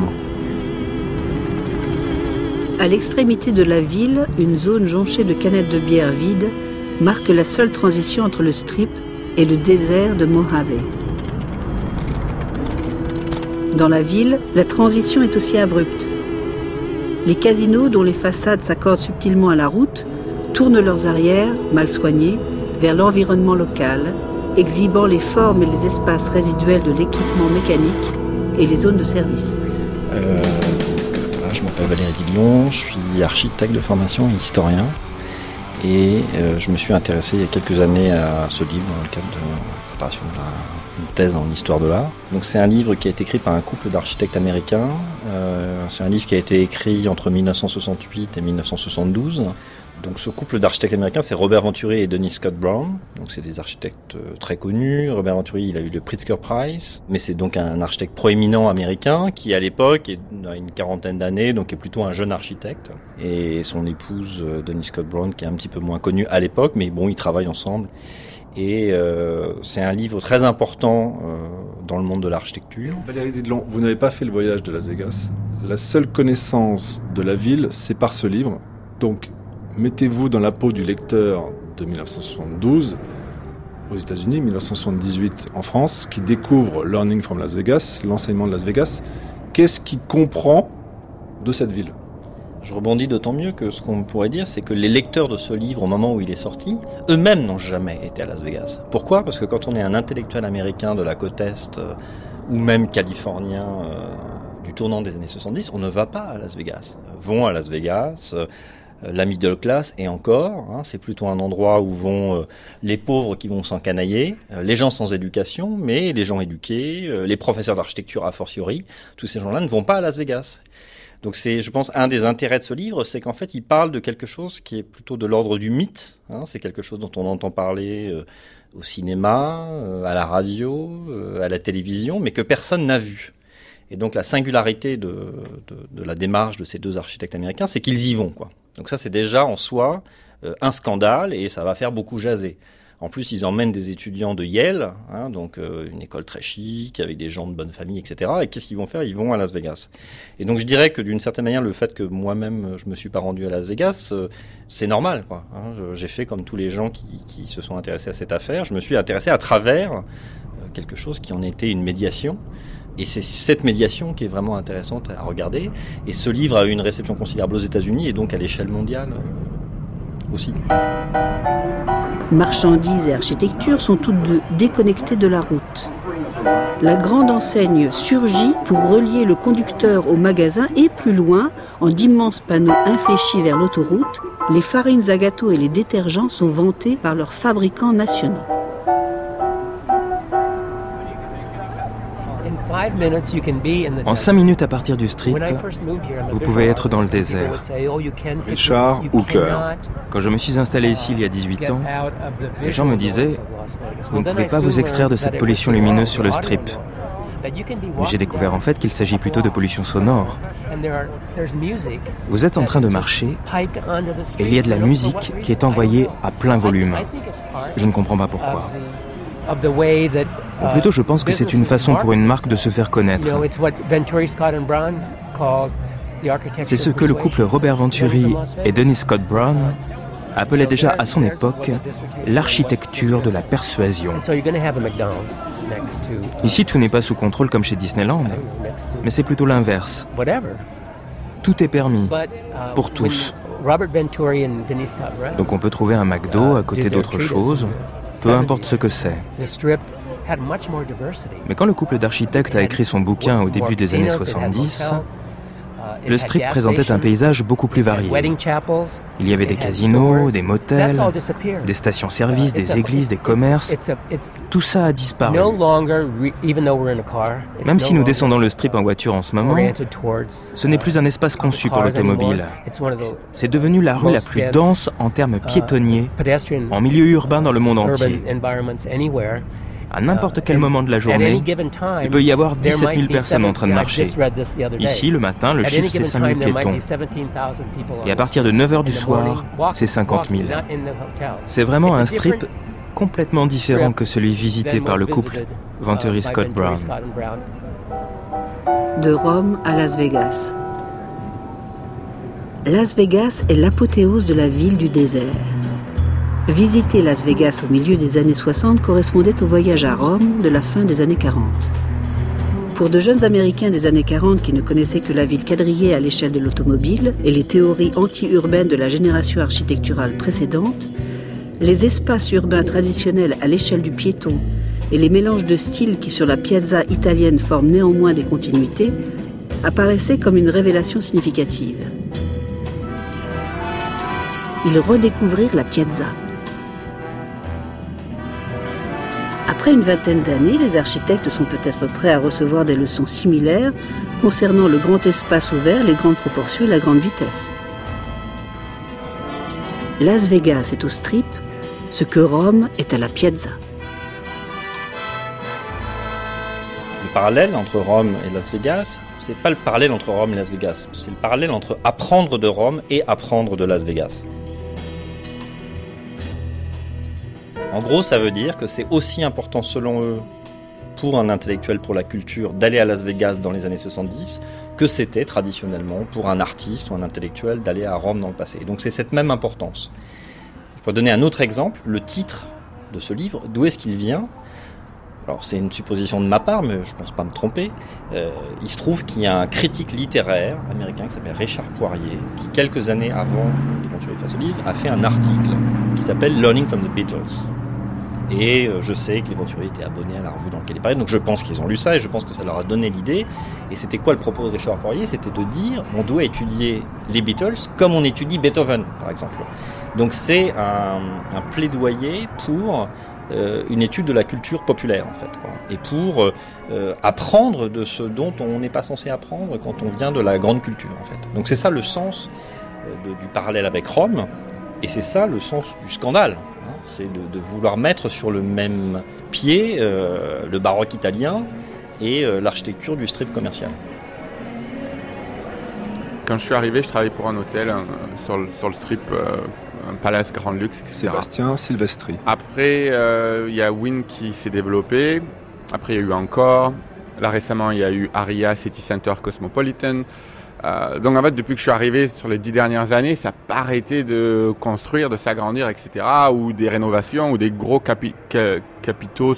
À l'extrémité de la ville, une zone jonchée de canettes de bière vides marque la seule transition entre le Strip et le désert de Mojave. Dans la ville, la transition est aussi abrupte. Les casinos, dont les façades s'accordent subtilement à la route, tournent leurs arrières, mal soignés, vers l'environnement local, exhibant les formes et les espaces résiduels de l'équipement mécanique et les zones de service. Je m'appelle Valérie Dillon, je suis architecte de formation et historien. Et je me suis intéressé il y a quelques années à ce livre dans le cadre de la préparation d'une thèse en histoire de l'art. Donc c'est un livre qui a été écrit par un couple d'architectes américains. C'est un livre qui a été écrit entre 1968 et 1972. Donc ce couple d'architectes américains, c'est Robert Venturi et Dennis Scott Brown. Donc c'est des architectes très connus. Robert Venturi, il a eu le Pritzker Prize, mais c'est donc un architecte proéminent américain qui, à l'époque, a une quarantaine d'années, donc est plutôt un jeune architecte. Et son épouse, Dennis Scott Brown, qui est un petit peu moins connue à l'époque, mais bon, ils travaillent ensemble. Et c'est un livre très important dans le monde de l'architecture. Valérie Dillon, vous n'avez pas fait le voyage de Las Vegas. La seule connaissance de la ville, c'est par ce livre. Donc, mettez-vous dans la peau du lecteur de 1972 aux États-Unis, 1978 en France, qui découvre Learning from Las Vegas, l'enseignement de Las Vegas. Qu'est-ce qu'il comprend de cette ville ? Je rebondis d'autant mieux que ce qu'on pourrait dire, c'est que les lecteurs de ce livre, au moment où il est sorti, eux-mêmes n'ont jamais été à Las Vegas. Pourquoi ? Parce que quand on est un intellectuel américain de la côte Est, ou même californien du tournant des années 70, on ne va pas à Las Vegas. Vont à Las Vegas la middle class, et encore, c'est plutôt un endroit où vont les pauvres qui vont s'encanailler, les gens sans éducation, mais les gens éduqués, les professeurs d'architecture a fortiori, tous ces gens-là ne vont pas à Las Vegas. Donc c'est, je pense, un des intérêts de ce livre, c'est qu'en fait, il parle de quelque chose qui est plutôt de l'ordre du mythe. C'est quelque chose dont on entend parler au cinéma, à la radio, à la télévision, mais que personne n'a vu. Et donc la singularité de la démarche de ces deux architectes américains, c'est qu'ils y vont, quoi. Donc ça, c'est déjà en soi un scandale, et ça va faire beaucoup jaser. En plus, ils emmènent des étudiants de Yale, donc une école très chic, avec des gens de bonne famille, etc. Et qu'est-ce qu'ils vont faire ? Ils vont à Las Vegas. Et donc je dirais que d'une certaine manière, le fait que moi-même, je ne me suis pas rendu à Las Vegas, c'est normal, quoi. J'ai fait comme tous les gens qui se sont intéressés à cette affaire. Je me suis intéressé à travers quelque chose qui en était une médiation. Et c'est cette médiation qui est vraiment intéressante à regarder. Et ce livre a eu une réception considérable aux États-Unis et donc à l'échelle mondiale aussi. Marchandises et architecture sont toutes deux déconnectées de la route. La grande enseigne surgit pour relier le conducteur au magasin et plus loin, en d'immenses panneaux infléchis vers l'autoroute, les farines à gâteaux et les détergents sont vantés par leurs fabricants nationaux. En 5 minutes à partir du Strip, vous pouvez être dans le désert. Richard Hooker. Quand je me suis installé ici il y a 18 ans, les gens me disaient « Vous ne pouvez pas vous extraire de cette pollution lumineuse sur le Strip ». Mais j'ai découvert en fait qu'il s'agit plutôt de pollution sonore. Vous êtes en train de marcher et il y a de la musique qui est envoyée à plein volume. Je ne comprends pas pourquoi. Ou plutôt, je pense que c'est une façon pour une marque de se faire connaître. C'est ce que le couple Robert Venturi et Dennis Scott Brown appelait déjà à son époque l'architecture de la persuasion. Ici, tout n'est pas sous contrôle comme chez Disneyland, mais c'est plutôt l'inverse. Tout est permis, pour tous. Donc on peut trouver un McDo à côté d'autres choses, peu importe ce que c'est. Mais quand le couple d'architectes a écrit son bouquin au début des années 70, le Strip présentait un paysage beaucoup plus varié. Il y avait des casinos, des motels, des stations-service, des églises, des commerces. Tout ça a disparu. Même si nous descendons le Strip en voiture en ce moment, ce n'est plus un espace conçu pour l'automobile. C'est devenu la rue la plus dense en termes piétonniers, en milieu urbain dans le monde entier. À n'importe quel moment de la journée, il peut y avoir 17 000 personnes en train de marcher. Ici, le matin, le chiffre, c'est 5 000 piétons. Et à partir de 9 h du soir, c'est 50 000. C'est vraiment un Strip complètement différent que celui visité par le couple Venturi Scott Brown. De Rome à Las Vegas. Las Vegas est l'apothéose de la ville du désert. Visiter Las Vegas au milieu des années 60 correspondait au voyage à Rome de la fin des années 40. Pour de jeunes Américains des années 40 qui ne connaissaient que la ville quadrillée à l'échelle de l'automobile et les théories anti-urbaines de la génération architecturale précédente, les espaces urbains traditionnels à l'échelle du piéton et les mélanges de styles qui sur la piazza italienne forment néanmoins des continuités apparaissaient comme une révélation significative. Ils redécouvrirent la piazza. Après une vingtaine d'années, les architectes sont peut-être prêts à recevoir des leçons similaires concernant le grand espace ouvert, les grandes proportions et la grande vitesse. Las Vegas est au Strip, ce que Rome est à la piazza. Le parallèle entre Rome et Las Vegas, c'est pas le parallèle entre Rome et Las Vegas, c'est le parallèle entre apprendre de Rome et apprendre de Las Vegas. En gros, ça veut dire que c'est aussi important, selon eux, pour un intellectuel, pour la culture, d'aller à Las Vegas dans les années 70, que c'était traditionnellement pour un artiste ou un intellectuel d'aller à Rome dans le passé. Donc c'est cette même importance. Je peux donner un autre exemple, le titre de ce livre, d'où est-ce qu'il vient ? Alors c'est une supposition de ma part, mais je ne pense pas me tromper. Il se trouve qu'il y a un critique littéraire américain qui s'appelle Richard Poirier, qui quelques années avant les Venturi fassent ce livre, a fait un article qui s'appelle Learning from the Beatles. Et je sais que les Venturi étaient abonnés à la revue dans laquelle ils parlaient, donc je pense qu'ils ont lu ça et je pense que ça leur a donné l'idée. Et c'était quoi le propos de Richard Poirier ? C'était de dire on doit étudier les Beatles comme on étudie Beethoven, par exemple. Donc c'est un plaidoyer pour une étude de la culture populaire, en fait, quoi. Et pour apprendre de ce dont on n'est pas censé apprendre quand on vient de la grande culture, en fait. Donc c'est ça le sens du parallèle avec Rome, et c'est ça le sens du scandale. C'est de vouloir mettre sur le même pied le baroque italien et l'architecture du strip commercial. Quand je suis arrivé, je travaillais pour un hôtel sur le strip, un palace grand luxe, etc. Sébastien Silvestri. Après, il y a Wynn qui s'est développé. Après, il y a eu encore. Là, récemment, il y a eu Aria, City Center, Cosmopolitan. Donc en fait, depuis que je suis arrivé sur les 10 dernières années, ça n'a pas arrêté de construire, de s'agrandir, etc. Ou des rénovations, ou des gros capitaux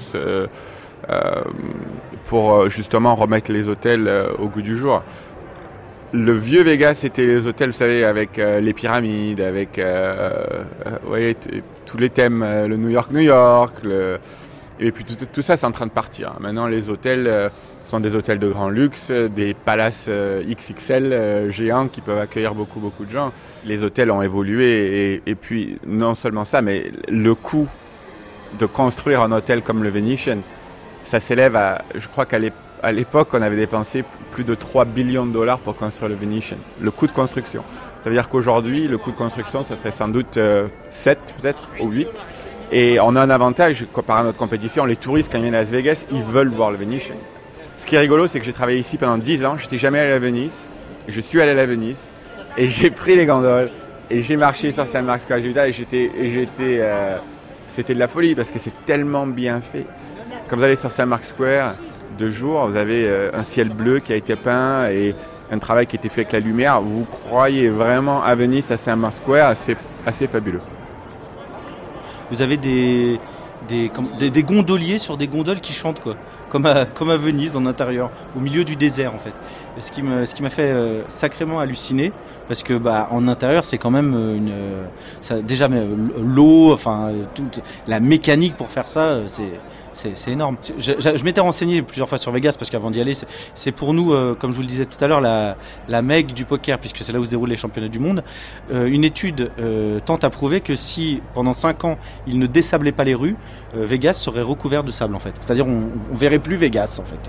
pour justement remettre les hôtels au goût du jour. Le vieux Vegas, c'était les hôtels, vous savez, avec les pyramides, avec voyez, tous les thèmes, le New York, et puis tout ça, c'est en train de partir. Maintenant, les hôtels sont des hôtels de grand luxe, des palaces XXL géants qui peuvent accueillir beaucoup de gens. Les hôtels ont évolué et puis non seulement ça, mais le coût de construire un hôtel comme le Venetian, ça s'élève à, je crois qu'à l'époque, on avait dépensé plus de 3 billions de dollars pour construire le Venetian. Le coût de construction. Ça veut dire qu'aujourd'hui, le coût de construction, ça serait sans doute 7 peut-être, ou 8. Et on a un avantage, comparé à notre compétition, les touristes, quand ils viennent à Las Vegas, ils veulent voir le Venetian. Ce qui est rigolo, c'est que j'ai travaillé ici pendant 10 ans, je n'étais jamais allé à Venise, je suis allé à Venise, et j'ai pris les gondoles, et j'ai marché sur St. Mark's Square, et c'était de la folie, parce que c'est tellement bien fait. Quand vous allez sur St. Mark's Square, de jour, vous avez un ciel bleu qui a été peint, et un travail qui a été fait avec la lumière. Vous croyez vraiment à Venise, à St. Mark's Square, c'est assez fabuleux. Vous avez des gondoliers sur des gondoles qui chantent, quoi. Comme à Venise, en intérieur, au milieu du désert, en fait. Ce qui m'a fait sacrément halluciner, parce que en intérieur, c'est quand même l'eau, enfin toute la mécanique pour faire ça, c'est énorme. Je m'étais renseigné plusieurs fois sur Vegas, parce qu'avant d'y aller, c'est pour nous, comme je vous le disais tout à l'heure, la Mecque du poker, puisque c'est là où se déroulent les championnats du monde. Une étude tente à prouver que si, pendant 5 ans, ils ne désablaient pas les rues, Vegas serait recouvert de sable, en fait. C'est-à-dire, on verrait plus Vegas, en fait.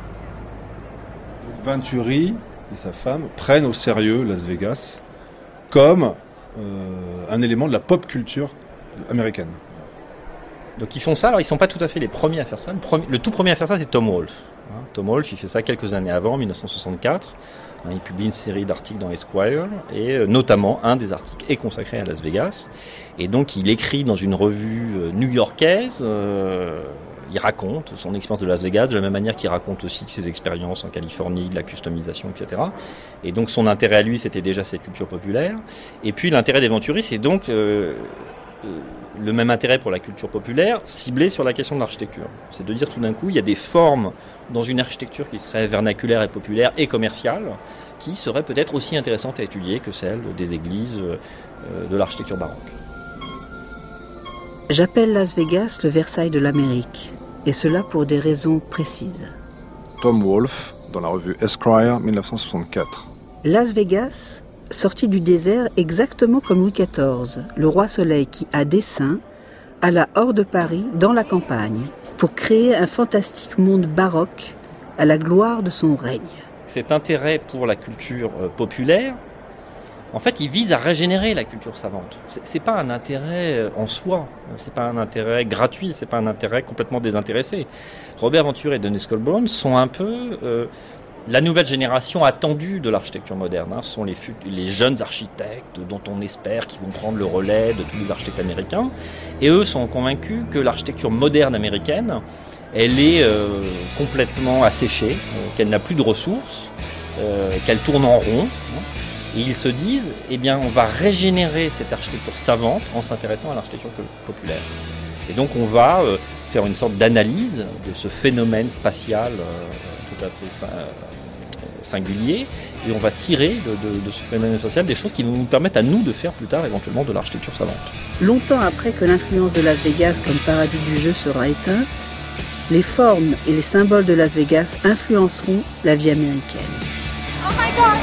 Venturi et sa femme prennent au sérieux Las Vegas comme un élément de la pop culture américaine. Donc ils font ça, alors ils ne sont pas tout à fait les premiers à faire ça. Le tout premier à faire ça, c'est Tom Wolfe. Tom Wolfe, il fait ça quelques années avant, en 1964. Il publie une série d'articles dans Esquire, et notamment un des articles est consacré à Las Vegas. Et donc il écrit dans une revue new-yorkaise, il raconte son expérience de Las Vegas de la même manière qu'il raconte aussi ses expériences en Californie, de la customisation, etc. Et donc son intérêt à lui, c'était déjà cette culture populaire. Et puis l'intérêt des Venturi, c'est donc le même intérêt pour la culture populaire, ciblé sur la question de l'architecture. C'est de dire tout d'un coup, il y a des formes dans une architecture qui serait vernaculaire et populaire et commerciale, qui seraient peut-être aussi intéressantes à étudier que celles des églises de l'architecture baroque. J'appelle Las Vegas le Versailles de l'Amérique, et cela pour des raisons précises. Tom Wolfe, dans la revue Esquire, 1964. Las Vegas, sorti du désert exactement comme Louis XIV, le roi Soleil qui, à dessein, alla hors de Paris, dans la campagne, pour créer un fantastique monde baroque à la gloire de son règne. Cet intérêt pour la culture populaire, en fait, il vise à régénérer la culture savante. C'est pas un intérêt en soi, c'est pas un intérêt gratuit, c'est pas un intérêt complètement désintéressé. Robert Venturi et Denis Colburn sont un peu la nouvelle génération attendue de l'architecture moderne. Ce sont les jeunes architectes dont on espère qu'ils vont prendre le relais de tous les architectes américains. Et eux sont convaincus que l'architecture moderne américaine, elle est complètement asséchée, qu'elle n'a plus de ressources, qu'elle tourne en rond. Et ils se disent, eh bien, on va régénérer cette architecture savante en s'intéressant à l'architecture populaire. Et donc on va faire une sorte d'analyse de ce phénomène spatial tout à fait singulier, et on va tirer de ce phénomène spatial des choses qui nous permettent à nous de faire plus tard éventuellement de l'architecture savante. Longtemps après que l'influence de Las Vegas comme paradis du jeu sera éteinte, les formes et les symboles de Las Vegas influenceront la vie américaine. Oh my God!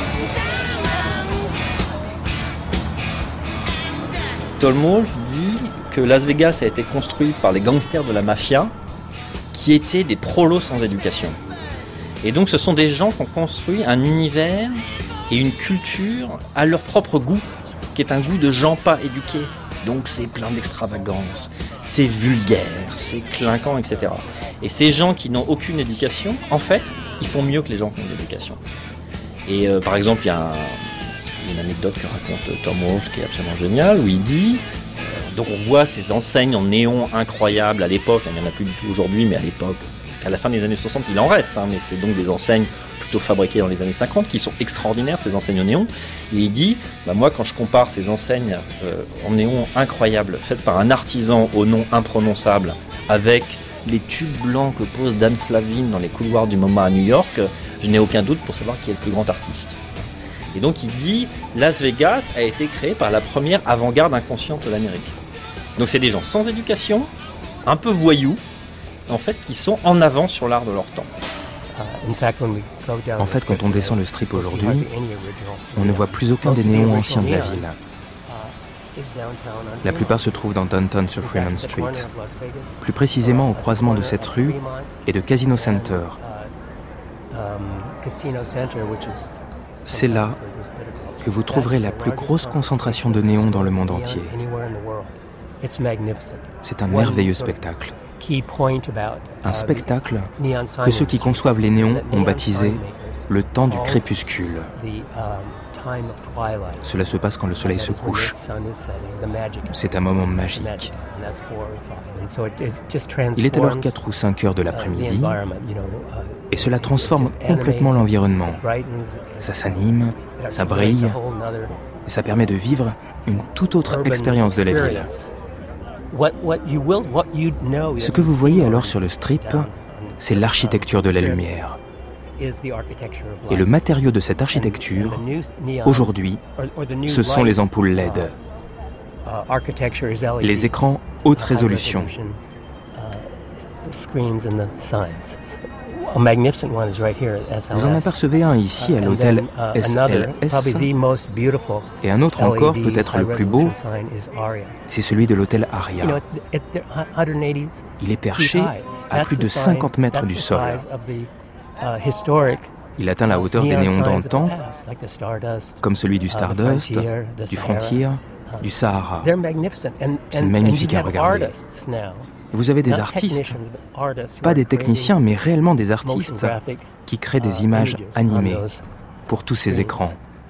Tom Wolfe dit que Las Vegas a été construit par les gangsters de la mafia qui étaient des prolos sans éducation. Et donc ce sont des gens qui ont construit un univers et une culture à leur propre goût, qui est un goût de gens pas éduqués. Donc c'est plein d'extravagance, c'est vulgaire, c'est clinquant, etc. Et ces gens qui n'ont aucune éducation, en fait, ils font mieux que les gens qui ont de l'éducation. Et par exemple, il y a une anecdote que raconte Tom Wolfe qui est absolument géniale, où il dit, donc on voit ces enseignes en néon incroyables à l'époque, il n'y en a plus du tout aujourd'hui, mais à l'époque, à la fin des années 60, il en reste, mais c'est donc des enseignes plutôt fabriquées dans les années 50 qui sont extraordinaires, ces enseignes en néon. Et il dit, moi quand je compare ces enseignes en néon incroyables, faites par un artisan au nom imprononçable, avec les tubes blancs que pose Dan Flavin dans les couloirs du MoMA à New York, je n'ai aucun doute pour savoir qui est le plus grand artiste. Et donc il dit, Las Vegas a été créé par la première avant-garde inconsciente de l'Amérique. Donc c'est des gens sans éducation, un peu voyous, en fait, qui sont en avance sur l'art de leur temps. En fait, quand on descend le strip aujourd'hui, on ne voit plus aucun des néons anciens de la ville. La plupart se trouvent dans Downtown sur Fremont Street, plus précisément au croisement de cette rue et de Casino Center. C'est là que vous trouverez la plus grosse concentration de néons dans le monde entier. C'est un merveilleux spectacle. Un spectacle que ceux qui conçoivent les néons ont baptisé le temps du crépuscule. Cela se passe quand le soleil se couche. C'est un moment magique. Il est alors 4 ou 5 heures de l'après-midi et cela transforme complètement l'environnement. Ça s'anime, ça brille et ça permet de vivre une toute autre expérience de la ville. Ce que vous voyez alors sur le strip, c'est l'architecture de la lumière. Et le matériau de cette architecture, aujourd'hui, ce sont les ampoules LED. Les écrans haute résolution. Vous en apercevez un ici à l'hôtel SLS et un autre encore, peut-être le plus beau, c'est celui de l'hôtel Aria. Il est perché à plus de 50 mètres du sol. Il atteint la hauteur des néons d'antan, comme celui du Stardust, du Frontier, du Sahara. C'est magnifique à regarder. Vous avez des artistes, pas des techniciens, mais réellement des artistes, qui créent des images animées. pour tous ces écrans.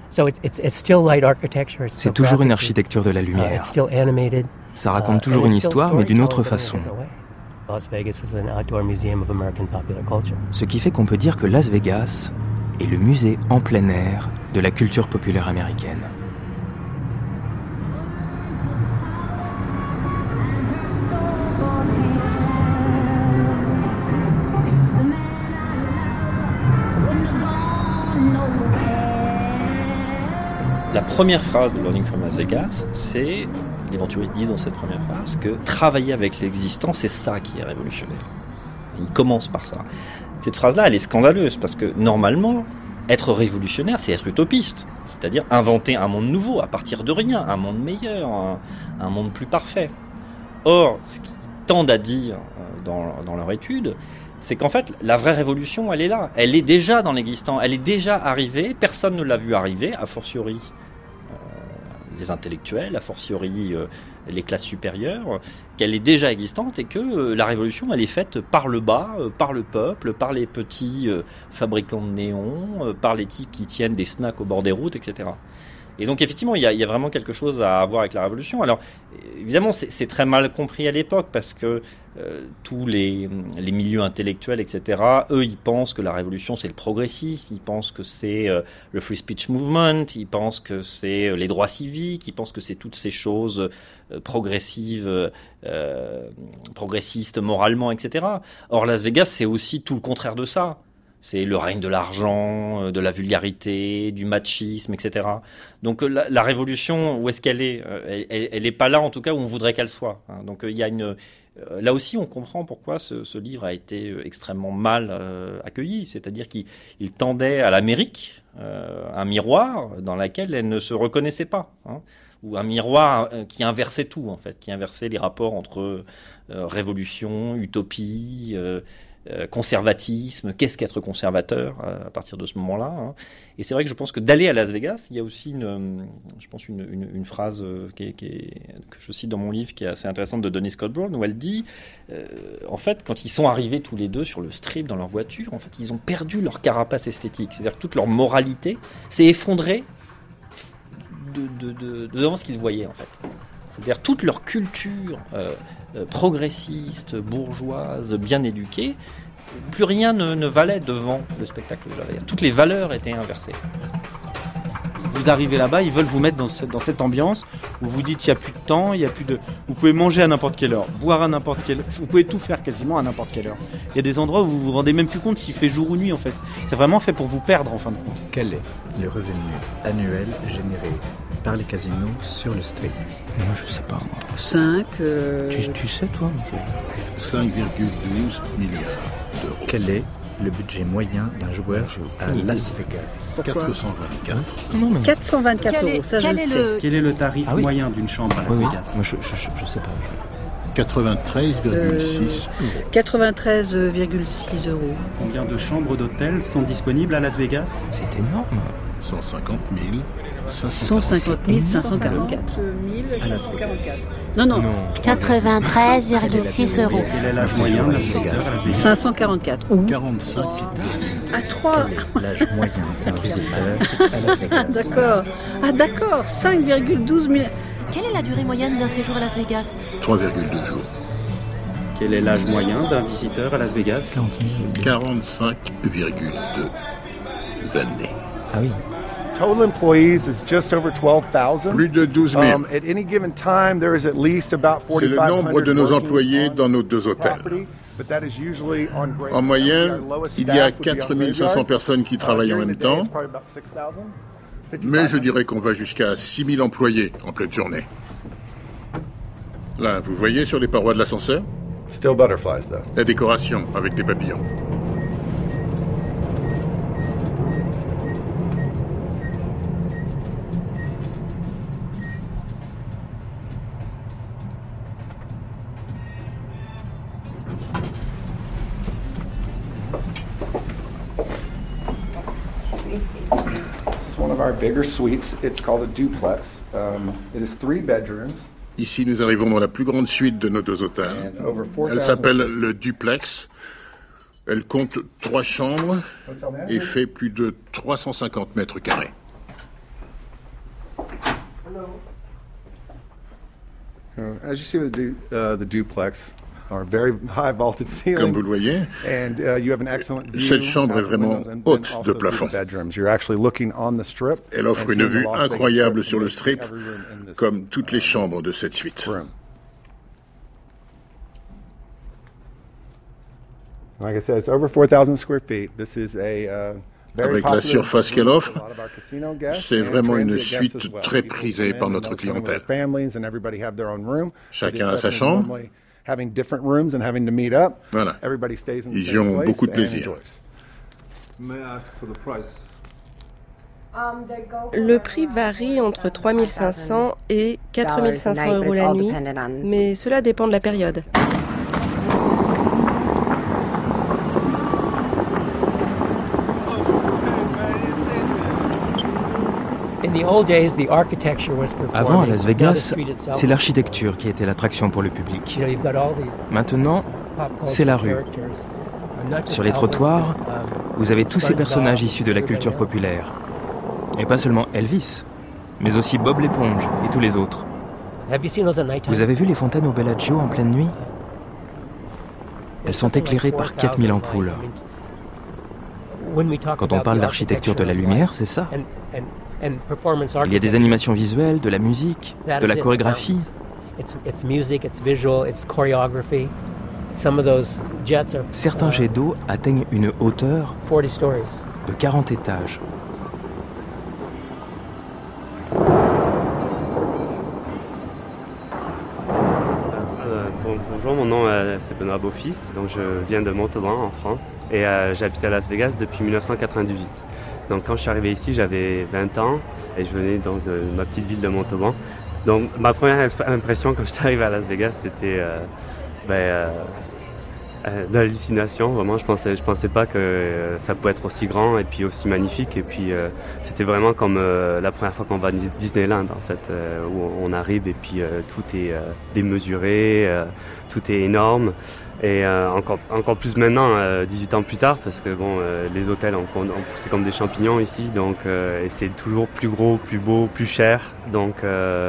C'est toujours une architecture de la lumière. Ça raconte toujours une histoire, mais d'une autre façon. Ce qui fait qu'on peut dire que Las Vegas est le musée en plein air de la culture populaire américaine. La première phrase de Learning from Las Vegas, c'est, les aventuristes disent dans cette première phrase, que travailler avec l'existant, c'est ça qui est révolutionnaire. Il commence par ça. Cette phrase-là, elle est scandaleuse, parce que normalement, être révolutionnaire, c'est être utopiste. C'est-à-dire inventer un monde nouveau, à partir de rien, un monde meilleur, un monde plus parfait. Or, ce qu'ils tendent à dire dans leur étude, c'est qu'en fait, la vraie révolution, elle est là. Elle est déjà dans l'existant. Elle est déjà arrivée. Personne ne l'a vue arriver, a fortiori les intellectuels, a fortiori les classes supérieures, qu'elle est déjà existante et que la révolution, elle est faite par le bas, par le peuple, par les petits fabricants de néons, par les types qui tiennent des snacks au bord des routes, etc. Et donc effectivement, il y a vraiment quelque chose à voir avec la révolution. Alors évidemment, c'est très mal compris à l'époque parce que tous les milieux intellectuels, etc., eux, ils pensent que la révolution, c'est le progressisme, ils pensent que c'est le free speech movement, ils pensent que c'est les droits civiques, ils pensent que c'est toutes ces choses progressives, progressistes moralement, etc. Or, Las Vegas, c'est aussi tout le contraire de ça. C'est le règne de l'argent, de la vulgarité, du machisme, etc. Donc la révolution, où est-ce qu'elle est ? Elle n'est pas là, en tout cas, où on voudrait qu'elle soit. Donc il y a là aussi, on comprend pourquoi ce livre a été extrêmement mal accueilli. C'est-à-dire qu'il tendait à l'Amérique un miroir dans lequel elle ne se reconnaissait pas. Ou un miroir qui inversait tout, en fait, qui inversait les rapports entre révolution, utopie... conservatisme, qu'est-ce qu'être conservateur à partir de ce moment-là. Et c'est vrai que je pense que d'aller à Las Vegas, il y a aussi une phrase que je cite dans mon livre qui est assez intéressante de Denise Scott Brown où elle dit en fait, quand ils sont arrivés tous les deux sur le strip dans leur voiture, en fait, ils ont perdu leur carapace esthétique. C'est-à-dire que toute leur moralité s'est effondrée devant ce qu'ils voyaient, en fait. C'est-à-dire toute leur culture progressiste, bourgeoise, bien éduquée, plus rien ne valait devant le spectacle de la Vegas. Toutes les valeurs étaient inversées. Vous arrivez là-bas, ils veulent vous mettre dans cette ambiance où vous dites il n'y a plus de temps, vous pouvez manger à n'importe quelle heure, boire à n'importe quelle heure, vous pouvez tout faire quasiment à n'importe quelle heure. Il y a des endroits où vous vous rendez même plus compte s'il fait jour ou nuit en fait. C'est vraiment fait pour vous perdre en fin de compte. Quel est le revenu annuel généré par les casinos sur le strip? Moi je sais pas. 5... Tu sais toi? 5,12 milliards d'euros. Quel est le budget moyen d'un joueur à Las Vegas? 424. Non. 424 euros, ça je le sais. Quel est le tarif moyen d'une chambre à Las Vegas? Moi je sais pas. 93,6 euros. 93,6 euros. Combien de chambres d'hôtel sont disponibles à Las Vegas? C'est énorme. 150 544. À Las Vegas. Non. 93,6 euros. Quel est l'âge moyen d'un visiteur à Las Vegas? 544. Ou 45. À 3. L'âge moyen d'un visiteur à Las Vegas. D'accord. 5,12 millions. Quelle est la durée moyenne d'un séjour à Las Vegas? 3,2 jours. Quel est l'âge moyen d'un visiteur à Las Vegas? 45,2 années. Ah oui. Total employees is just over 12,000. Plus de 12 000. At any given time, there is at least about 4,500. C'est le nombre de nos employés dans nos deux hôtels. En moyenne, il y a 4 500 personnes qui travaillent en même temps. Mais je dirais qu'on va jusqu'à 6 000 employés en pleine journée. Là, vous voyez sur les parois de l'ascenseur? Still butterflies, though. La décoration avec des papillons. Our bigger suites. It's called a duplex. It is 3 bedrooms. Ici, nous arrivons dans la plus grande suite de nos deux hôtels. Elle s'appelle le duplex. Elle compte 3 chambres et fait plus de 350 mètres carrés. As you see with the duplex, comme vous le voyez, cette chambre est vraiment haute de plafond. Elle offre une vue incroyable sur le Strip, comme toutes les chambres de cette suite. Like I said, it's over 4,000 square feet. This is a avec la surface qu'elle offre, c'est vraiment une suite très prisée par notre clientèle. Chacun a sa chambre. Voilà. Ils y ont beaucoup de plaisir. Le prix varie entre 3 500 et 4 500 € la nuit, mais cela dépend de la période. Avant, à Las Vegas, c'est l'architecture qui était l'attraction pour le public. Maintenant, c'est la rue. Sur les trottoirs, vous avez tous ces personnages issus de la culture populaire. Et pas seulement Elvis, mais aussi Bob l'éponge et tous les autres. Vous avez vu les fontaines au Bellagio en pleine nuit ? Elles sont éclairées par 4000 ampoules. Quand on parle d'architecture de la lumière, c'est ça. Il y a des animations visuelles, de la musique, de la chorégraphie. Certains jets d'eau atteignent une hauteur de 40 étages. Bonjour, mon nom c'est Benoît Beaufils, donc je viens de Montauban en France et j'habite à Las Vegas depuis 1998. Donc quand je suis arrivé ici, j'avais 20 ans et je venais donc de ma petite ville de Montauban. Donc ma première impression quand je suis arrivé à Las Vegas, c'était de l'hallucination. Vraiment, je pensais pas que ça pouvait être aussi grand et puis aussi magnifique. Et puis c'était vraiment comme la première fois qu'on va à Disneyland en fait, où on arrive et puis tout est démesuré, tout est énorme. Et encore plus maintenant, 18 ans plus tard, parce que bon, les hôtels ont poussé comme des champignons ici, donc et c'est toujours plus gros, plus beau, plus cher. Donc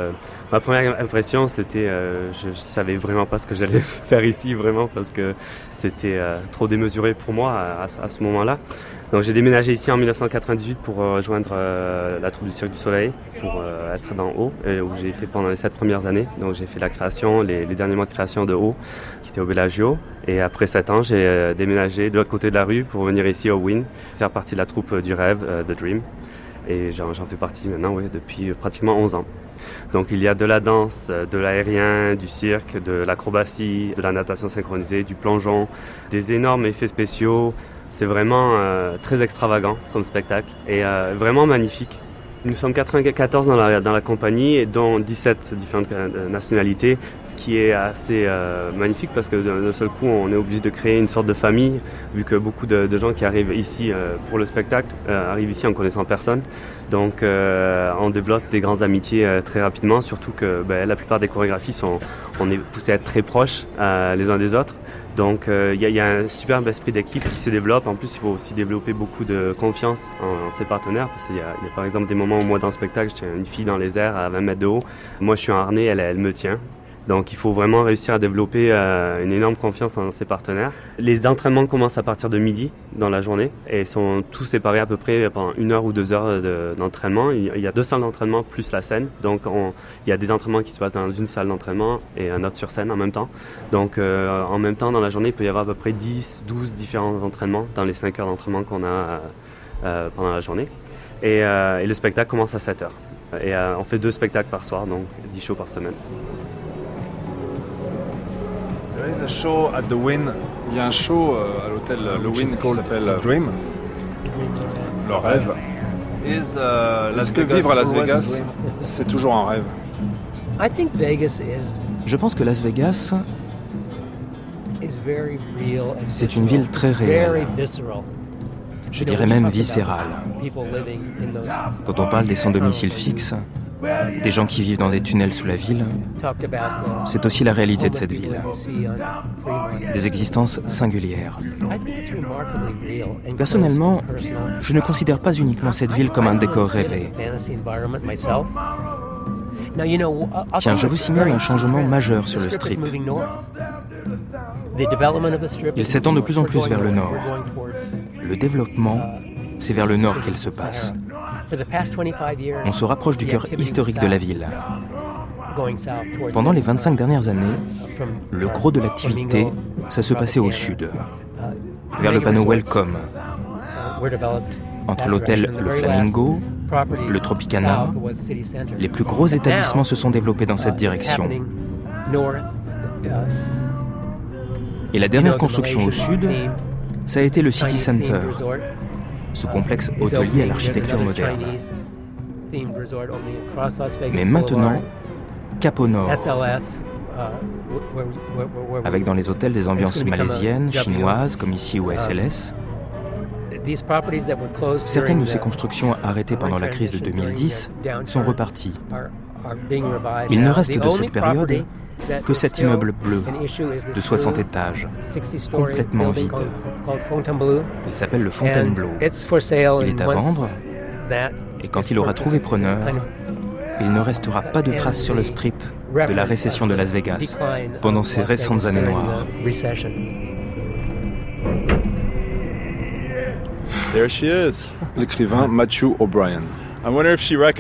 ma première impression, c'était, je savais vraiment pas ce que j'allais faire ici, vraiment, parce que c'était trop démesuré pour moi à ce moment-là. Donc j'ai déménagé ici en 1998 pour rejoindre la troupe du Cirque du Soleil, pour être dans Haut, où j'ai été pendant les 7 premières années. Donc j'ai fait la création, les derniers mois de création de Haut, qui était au Bellagio. Et après 7 ans, j'ai déménagé de l'autre côté de la rue pour venir ici au Wynn, faire partie de la troupe du rêve, The Dream. Et j'en fais partie maintenant, oui, depuis pratiquement 11 ans. Donc il y a de la danse, de l'aérien, du cirque, de l'acrobatie, de la natation synchronisée, du plongeon, des énormes effets spéciaux. C'est vraiment très extravagant comme spectacle et vraiment magnifique. Nous sommes 94 dans la compagnie et dont 17 différentes nationalités, ce qui est assez magnifique parce que d'un seul coup on est obligé de créer une sorte de famille vu que beaucoup de gens qui arrivent ici pour le spectacle arrivent ici en connaissant personne. Donc on développe des grandes amitiés très rapidement, surtout que la plupart des chorégraphies on est poussé à être très proches les uns des autres. Donc il y a un superbe esprit d'équipe qui se développe. En plus, il faut aussi développer beaucoup de confiance en ses partenaires parce qu'il y a par exemple des moments où moi dans le spectacle, je tiens une fille dans les airs à 20 mètres de haut. Moi, je suis en harnais, elle me tient. Donc il faut vraiment réussir à développer une énorme confiance en ses partenaires. Les entraînements commencent à partir de midi dans la journée et sont tous séparés à peu près pendant 1 heure ou 2 heures d'entraînement. Il y a 2 salles d'entraînement plus la scène. Donc il y a des entraînements qui se passent dans une salle d'entraînement et un autre sur scène en même temps. Donc en même temps dans la journée, il peut y avoir à peu près 10, 12 différents entraînements dans les 5 heures d'entraînement qu'on a pendant la journée. Et le spectacle commence à 7 heures. Et on fait 2 spectacles par soir, donc 10 shows par semaine. There is a show at the Wynn. Il y a un show à l'hôtel le Wynn qui s'appelle Dream. Le rêve. Est-ce que vivre à Las Vegas, c'est toujours un rêve? Je pense que Las Vegas, c'est une ville très réelle. Je dirais même viscérale. Quand on parle des sans-domicile fixes, des gens qui vivent dans des tunnels sous la ville. C'est aussi la réalité de cette ville. Des existences singulières. Personnellement, je ne considère pas uniquement cette ville comme un décor rêvé. Tiens, je vous signale un changement majeur sur le Strip. Il s'étend de plus en plus vers le nord. Le développement, c'est vers le nord qu'il se passe. On se rapproche du cœur historique de la ville. Pendant les 25 dernières années, le gros de l'activité, ça se passait au sud, vers le panneau Welcome, entre l'hôtel Le Flamingo, le Tropicana. Les plus gros établissements se sont développés dans cette direction. Et la dernière construction au sud, ça a été le City Center, ce complexe hôtelier à l'architecture moderne. Mais maintenant, cap au nord, avec dans les hôtels des ambiances malaisiennes, chinoises, comme ici au SLS. Certaines de ces constructions arrêtées pendant la crise de 2010 sont reparties. Il ne reste de cette période que cet immeuble bleu de 60 étages, complètement vide. Il s'appelle le Fontainebleau. Il est à vendre, et quand il aura trouvé preneur, il ne restera pas de traces sur le Strip de la récession de Las Vegas pendant ces récentes années noires. There she is. L'écrivain Matthew O'Brien. La voilà.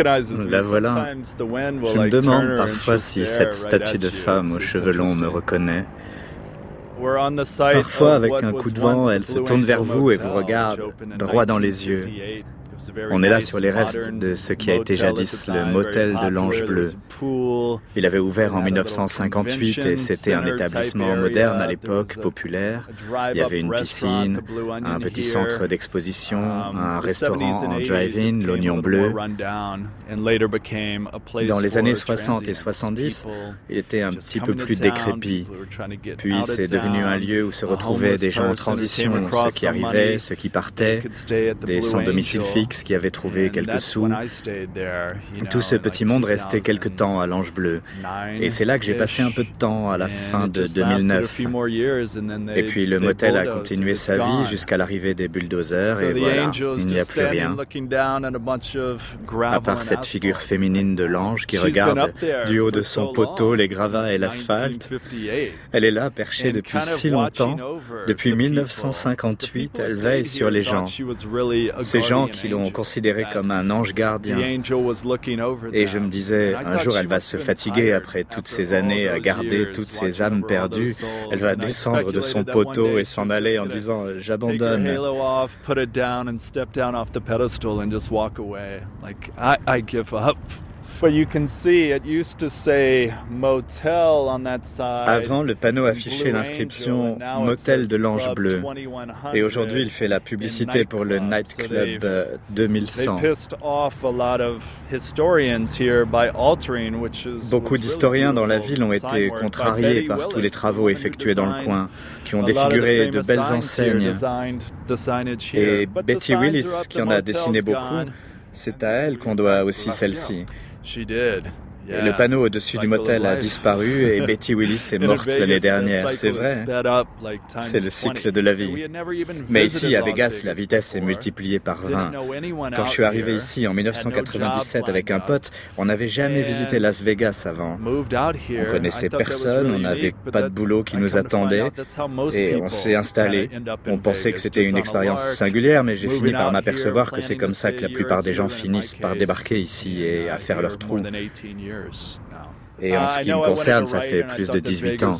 Je me demande parfois si cette statue de femme aux cheveux longs me reconnaît. Parfois, avec un coup de vent, elle se tourne vers vous et vous regarde droit dans les yeux. On est là sur les restes de ce qui a été jadis le motel de l'Ange Bleu. Il avait ouvert en 1958 et c'était un établissement moderne à l'époque, populaire. Il y avait une piscine, un petit centre d'exposition, un restaurant en drive-in, l'Oignon Bleu. Dans les années 60 et 70, il était un petit peu plus décrépit. Puis c'est devenu un lieu où se retrouvaient des gens en transition, ceux qui arrivaient, ceux qui partaient, des sans-domicile fixe qui avaient trouvé quelques sous. Tout ce petit monde restait quelque temps à l'Ange Bleu. Et c'est là que j'ai passé un peu de temps à la fin de 2009. Et puis le motel a continué sa vie jusqu'à l'arrivée des bulldozers et voilà, il n'y a plus rien. À part cette figure féminine de l'ange qui regarde du haut de son poteau les gravats et l'asphalte. Elle est là, perchée depuis si longtemps. Depuis 1958, elle veille sur les gens. Ces gens qui l'ont considérée comme un ange gardien. Et je me disais, un jour elle va se fatiguer après toutes ces années à garder toutes ces âmes perdues. Elle va descendre de son poteau et s'en aller en disant « j'abandonne ». Avant, le panneau affichait l'inscription « Motel de l'Ange Bleu » et aujourd'hui, il fait la publicité pour le Nightclub 2100. Beaucoup d'historiens dans la ville ont été contrariés par tous les travaux effectués dans le coin, qui ont défiguré de belles enseignes. Et Betty Willis, qui en a dessiné beaucoup, c'est à elle qu'on doit aussi celle-ci. Et le panneau au-dessus du motel a disparu et Betty Willis est morte l'année dernière, c'est vrai. C'est le cycle de la vie. Mais ici, à Vegas, la vitesse est multipliée par 20. Quand je suis arrivé ici en 1997 avec un pote, on n'avait jamais visité Las Vegas avant. On connaissait personne, on n'avait pas de boulot qui nous attendait et on s'est installé. On pensait que c'était une expérience singulière, mais j'ai fini par m'apercevoir que c'est comme ça que la plupart des gens finissent par débarquer ici et à faire leur trou. Et en ce qui me concerne, ça fait plus de 18 ans.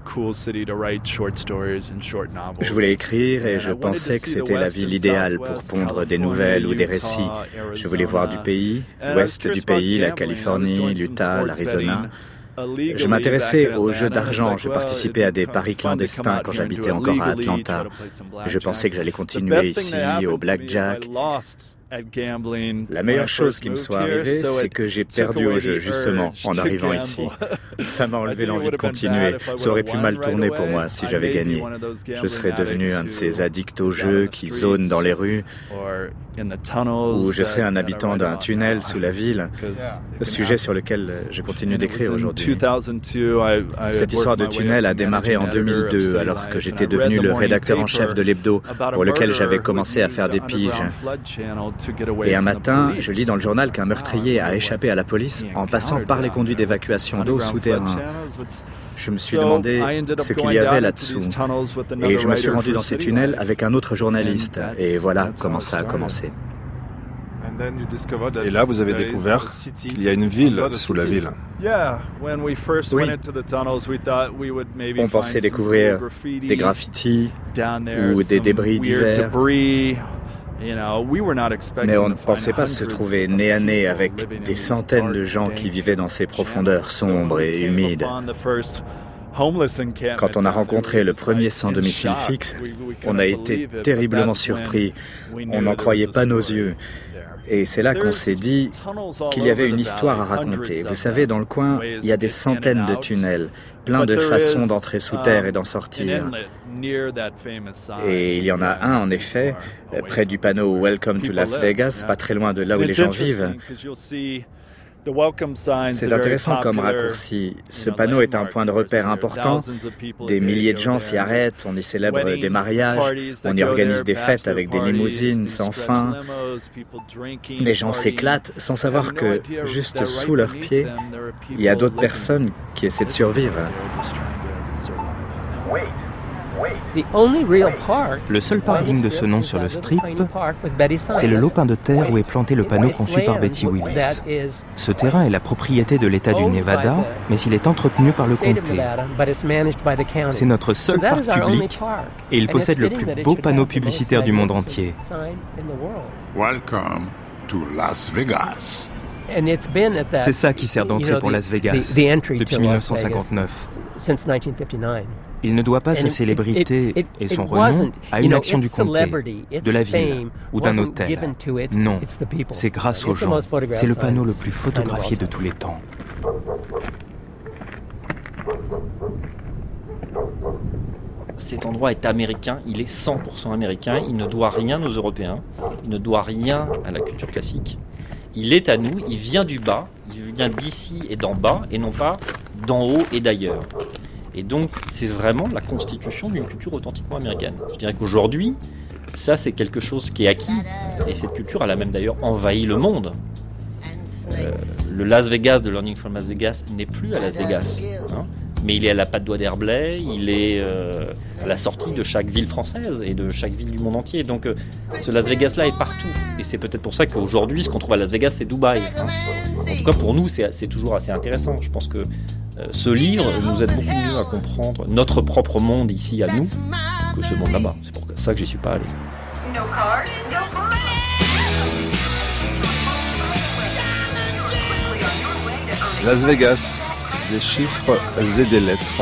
Je voulais écrire et je pensais que c'était la ville idéale pour pondre des nouvelles ou des récits. Je voulais voir du pays, l'ouest du pays, la Californie, l'Utah, l'Arizona. Je m'intéressais aux jeux d'argent, je participais à des paris clandestins quand j'habitais encore à Atlanta. Je pensais que j'allais continuer ici, au blackjack. La meilleure chose qui me soit arrivée, c'est que j'ai perdu au jeu, justement, en arrivant ici. Ça m'a enlevé l'envie de continuer. Ça aurait pu mal tourner pour moi si j'avais gagné. Je serais devenu un de ces addicts au jeu qui zonent dans les rues, ou je serais un habitant d'un tunnel sous la ville, sujet sur lequel je continue d'écrire aujourd'hui. Cette histoire de tunnel a démarré en 2002, alors que j'étais devenu le rédacteur en chef de l'hebdo, pour lequel j'avais commencé à faire des piges. Et un matin, je lis dans le journal qu'un meurtrier a échappé à la police en passant par les conduits d'évacuation d'eau souterrains. Je me suis demandé ce qu'il y avait là-dessous. Et je me suis rendu dans ces tunnels avec un autre journaliste. Et voilà comment ça a commencé. Et là, vous avez découvert qu'il y a une ville sous la ville. Oui. On pensait découvrir des graffitis ou des débris divers. Mais on ne pensait pas se trouver nez à nez avec des centaines de gens qui vivaient dans ces profondeurs sombres et humides. Quand on a rencontré le premier sans domicile fixe, on a été terriblement surpris. On n'en croyait pas nos yeux. Et c'est là qu'on s'est dit qu'il y avait une histoire à raconter. Vous savez, dans le coin, il y a des centaines de tunnels, plein de façons d'entrer sous terre et d'en sortir. Et il y en a un, en effet, près du panneau « Welcome to Las Vegas », pas très loin de là où les gens vivent. C'est intéressant comme raccourci. Ce panneau est un point de repère important. Des milliers de gens s'y arrêtent, on y célèbre des mariages, on y organise des fêtes avec des limousines sans fin. Les gens s'éclatent sans savoir que, juste sous leurs pieds, il y a d'autres personnes qui essaient de survivre. Le seul parc digne de ce nom sur le strip, c'est le lopin de terre où est planté le panneau conçu par Betty Willis. Ce terrain est la propriété de l'État du Nevada, mais il est entretenu par le comté. C'est notre seul parc public et il possède le plus beau panneau publicitaire du monde entier. Welcome to Las Vegas. C'est ça qui sert d'entrée pour Las Vegas depuis 1959. Il ne doit pas sa célébrité et son renom à une action du comté, de la ville ou d'un hôtel. Non, c'est grâce aux gens. C'est le panneau le plus photographié de tous les temps. Cet endroit est américain, il est 100% américain, il ne doit rien aux Européens, il ne doit rien à la culture classique. Il est à nous, il vient du bas, il vient d'ici et d'en bas, et non pas d'en haut et d'ailleurs. Et donc, c'est vraiment la constitution d'une culture authentiquement américaine. Je dirais qu'aujourd'hui, ça, c'est quelque chose qui est acquis. Et cette culture, elle a même d'ailleurs envahi le monde. Le Las Vegas de Learning from Las Vegas n'est plus à Las Vegas. Hein, mais il est à la patte d'oie d'Herblay, il est à la sortie de chaque ville française et de chaque ville du monde entier. Donc, ce Las Vegas-là est partout. Et c'est peut-être pour ça qu'aujourd'hui, ce qu'on trouve à Las Vegas, c'est Dubaï. Hein. En tout cas, pour nous, c'est toujours assez intéressant. Je pense que ce livre nous aide beaucoup mieux à comprendre notre propre monde ici à nous que ce monde là-bas. C'est pour ça que j'y suis pas allé. Las Vegas, des chiffres et des lettres.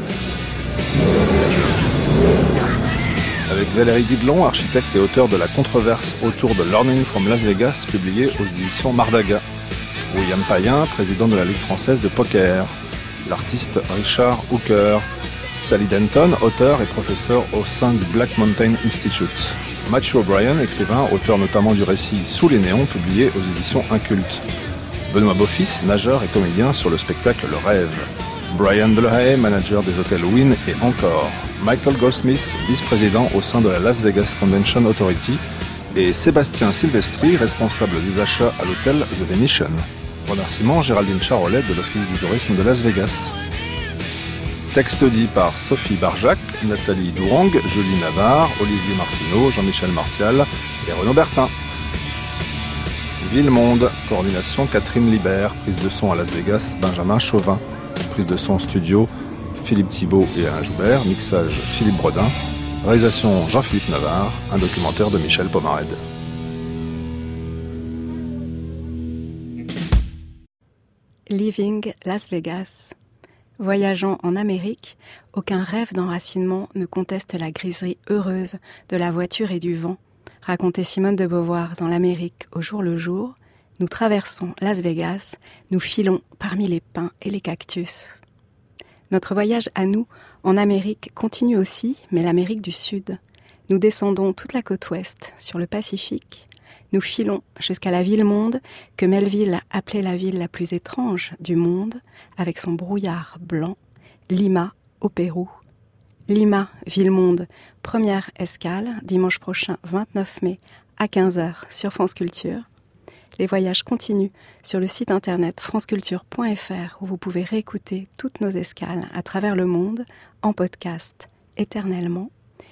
Avec Valérie Didlon, architecte et auteur de La controverse autour de Learning from Las Vegas, publié aux éditions Mardaga. William Payen, président de la Ligue française de poker. L'artiste Richard Hooker. Sally Denton, auteur et professeur au sein du Black Mountain Institute. Matthew O'Brien, écrivain, auteur notamment du récit Sous les néons, publié aux éditions Inculte. Benoît Beaufils, nageur et comédien sur le spectacle Le Rêve. Brian Delahaye, manager des hôtels Wynn et Encore. Michael Goldsmith, vice-président au sein de la Las Vegas Convention Authority. Et Sébastien Silvestri, responsable des achats à l'hôtel The Venetian. Remerciements Géraldine Charolais de l'Office du tourisme de Las Vegas. Texte dit par Sophie Barjac, Nathalie Dourang, Julie Navarre, Olivier Martineau, Jean-Michel Martial et Renaud Bertin. Ville-Monde, coordination Catherine Libert, prise de son à Las Vegas, Benjamin Chauvin, prise de son studio, Philippe Thibault et Alain Joubert, mixage Philippe Brodin, réalisation Jean-Philippe Navarre, un documentaire de Michel Pomarède. Living Las Vegas. Voyageant en Amérique, aucun rêve d'enracinement ne conteste la griserie heureuse de la voiture et du vent, racontait Simone de Beauvoir dans l'Amérique au jour le jour, nous traversons Las Vegas, nous filons parmi les pins et les cactus. Notre voyage à nous, en Amérique, continue aussi, mais l'Amérique du Sud. Nous descendons toute la côte ouest, sur le Pacifique. Nous filons jusqu'à la ville-monde, que Melville appelait la ville la plus étrange du monde, avec son brouillard blanc, Lima, au Pérou. Lima, ville-monde, première escale, dimanche prochain 29 mai à 15h sur France Culture. Les voyages continuent sur le site internet franceculture.fr où vous pouvez réécouter toutes nos escales à travers le monde en podcast éternellement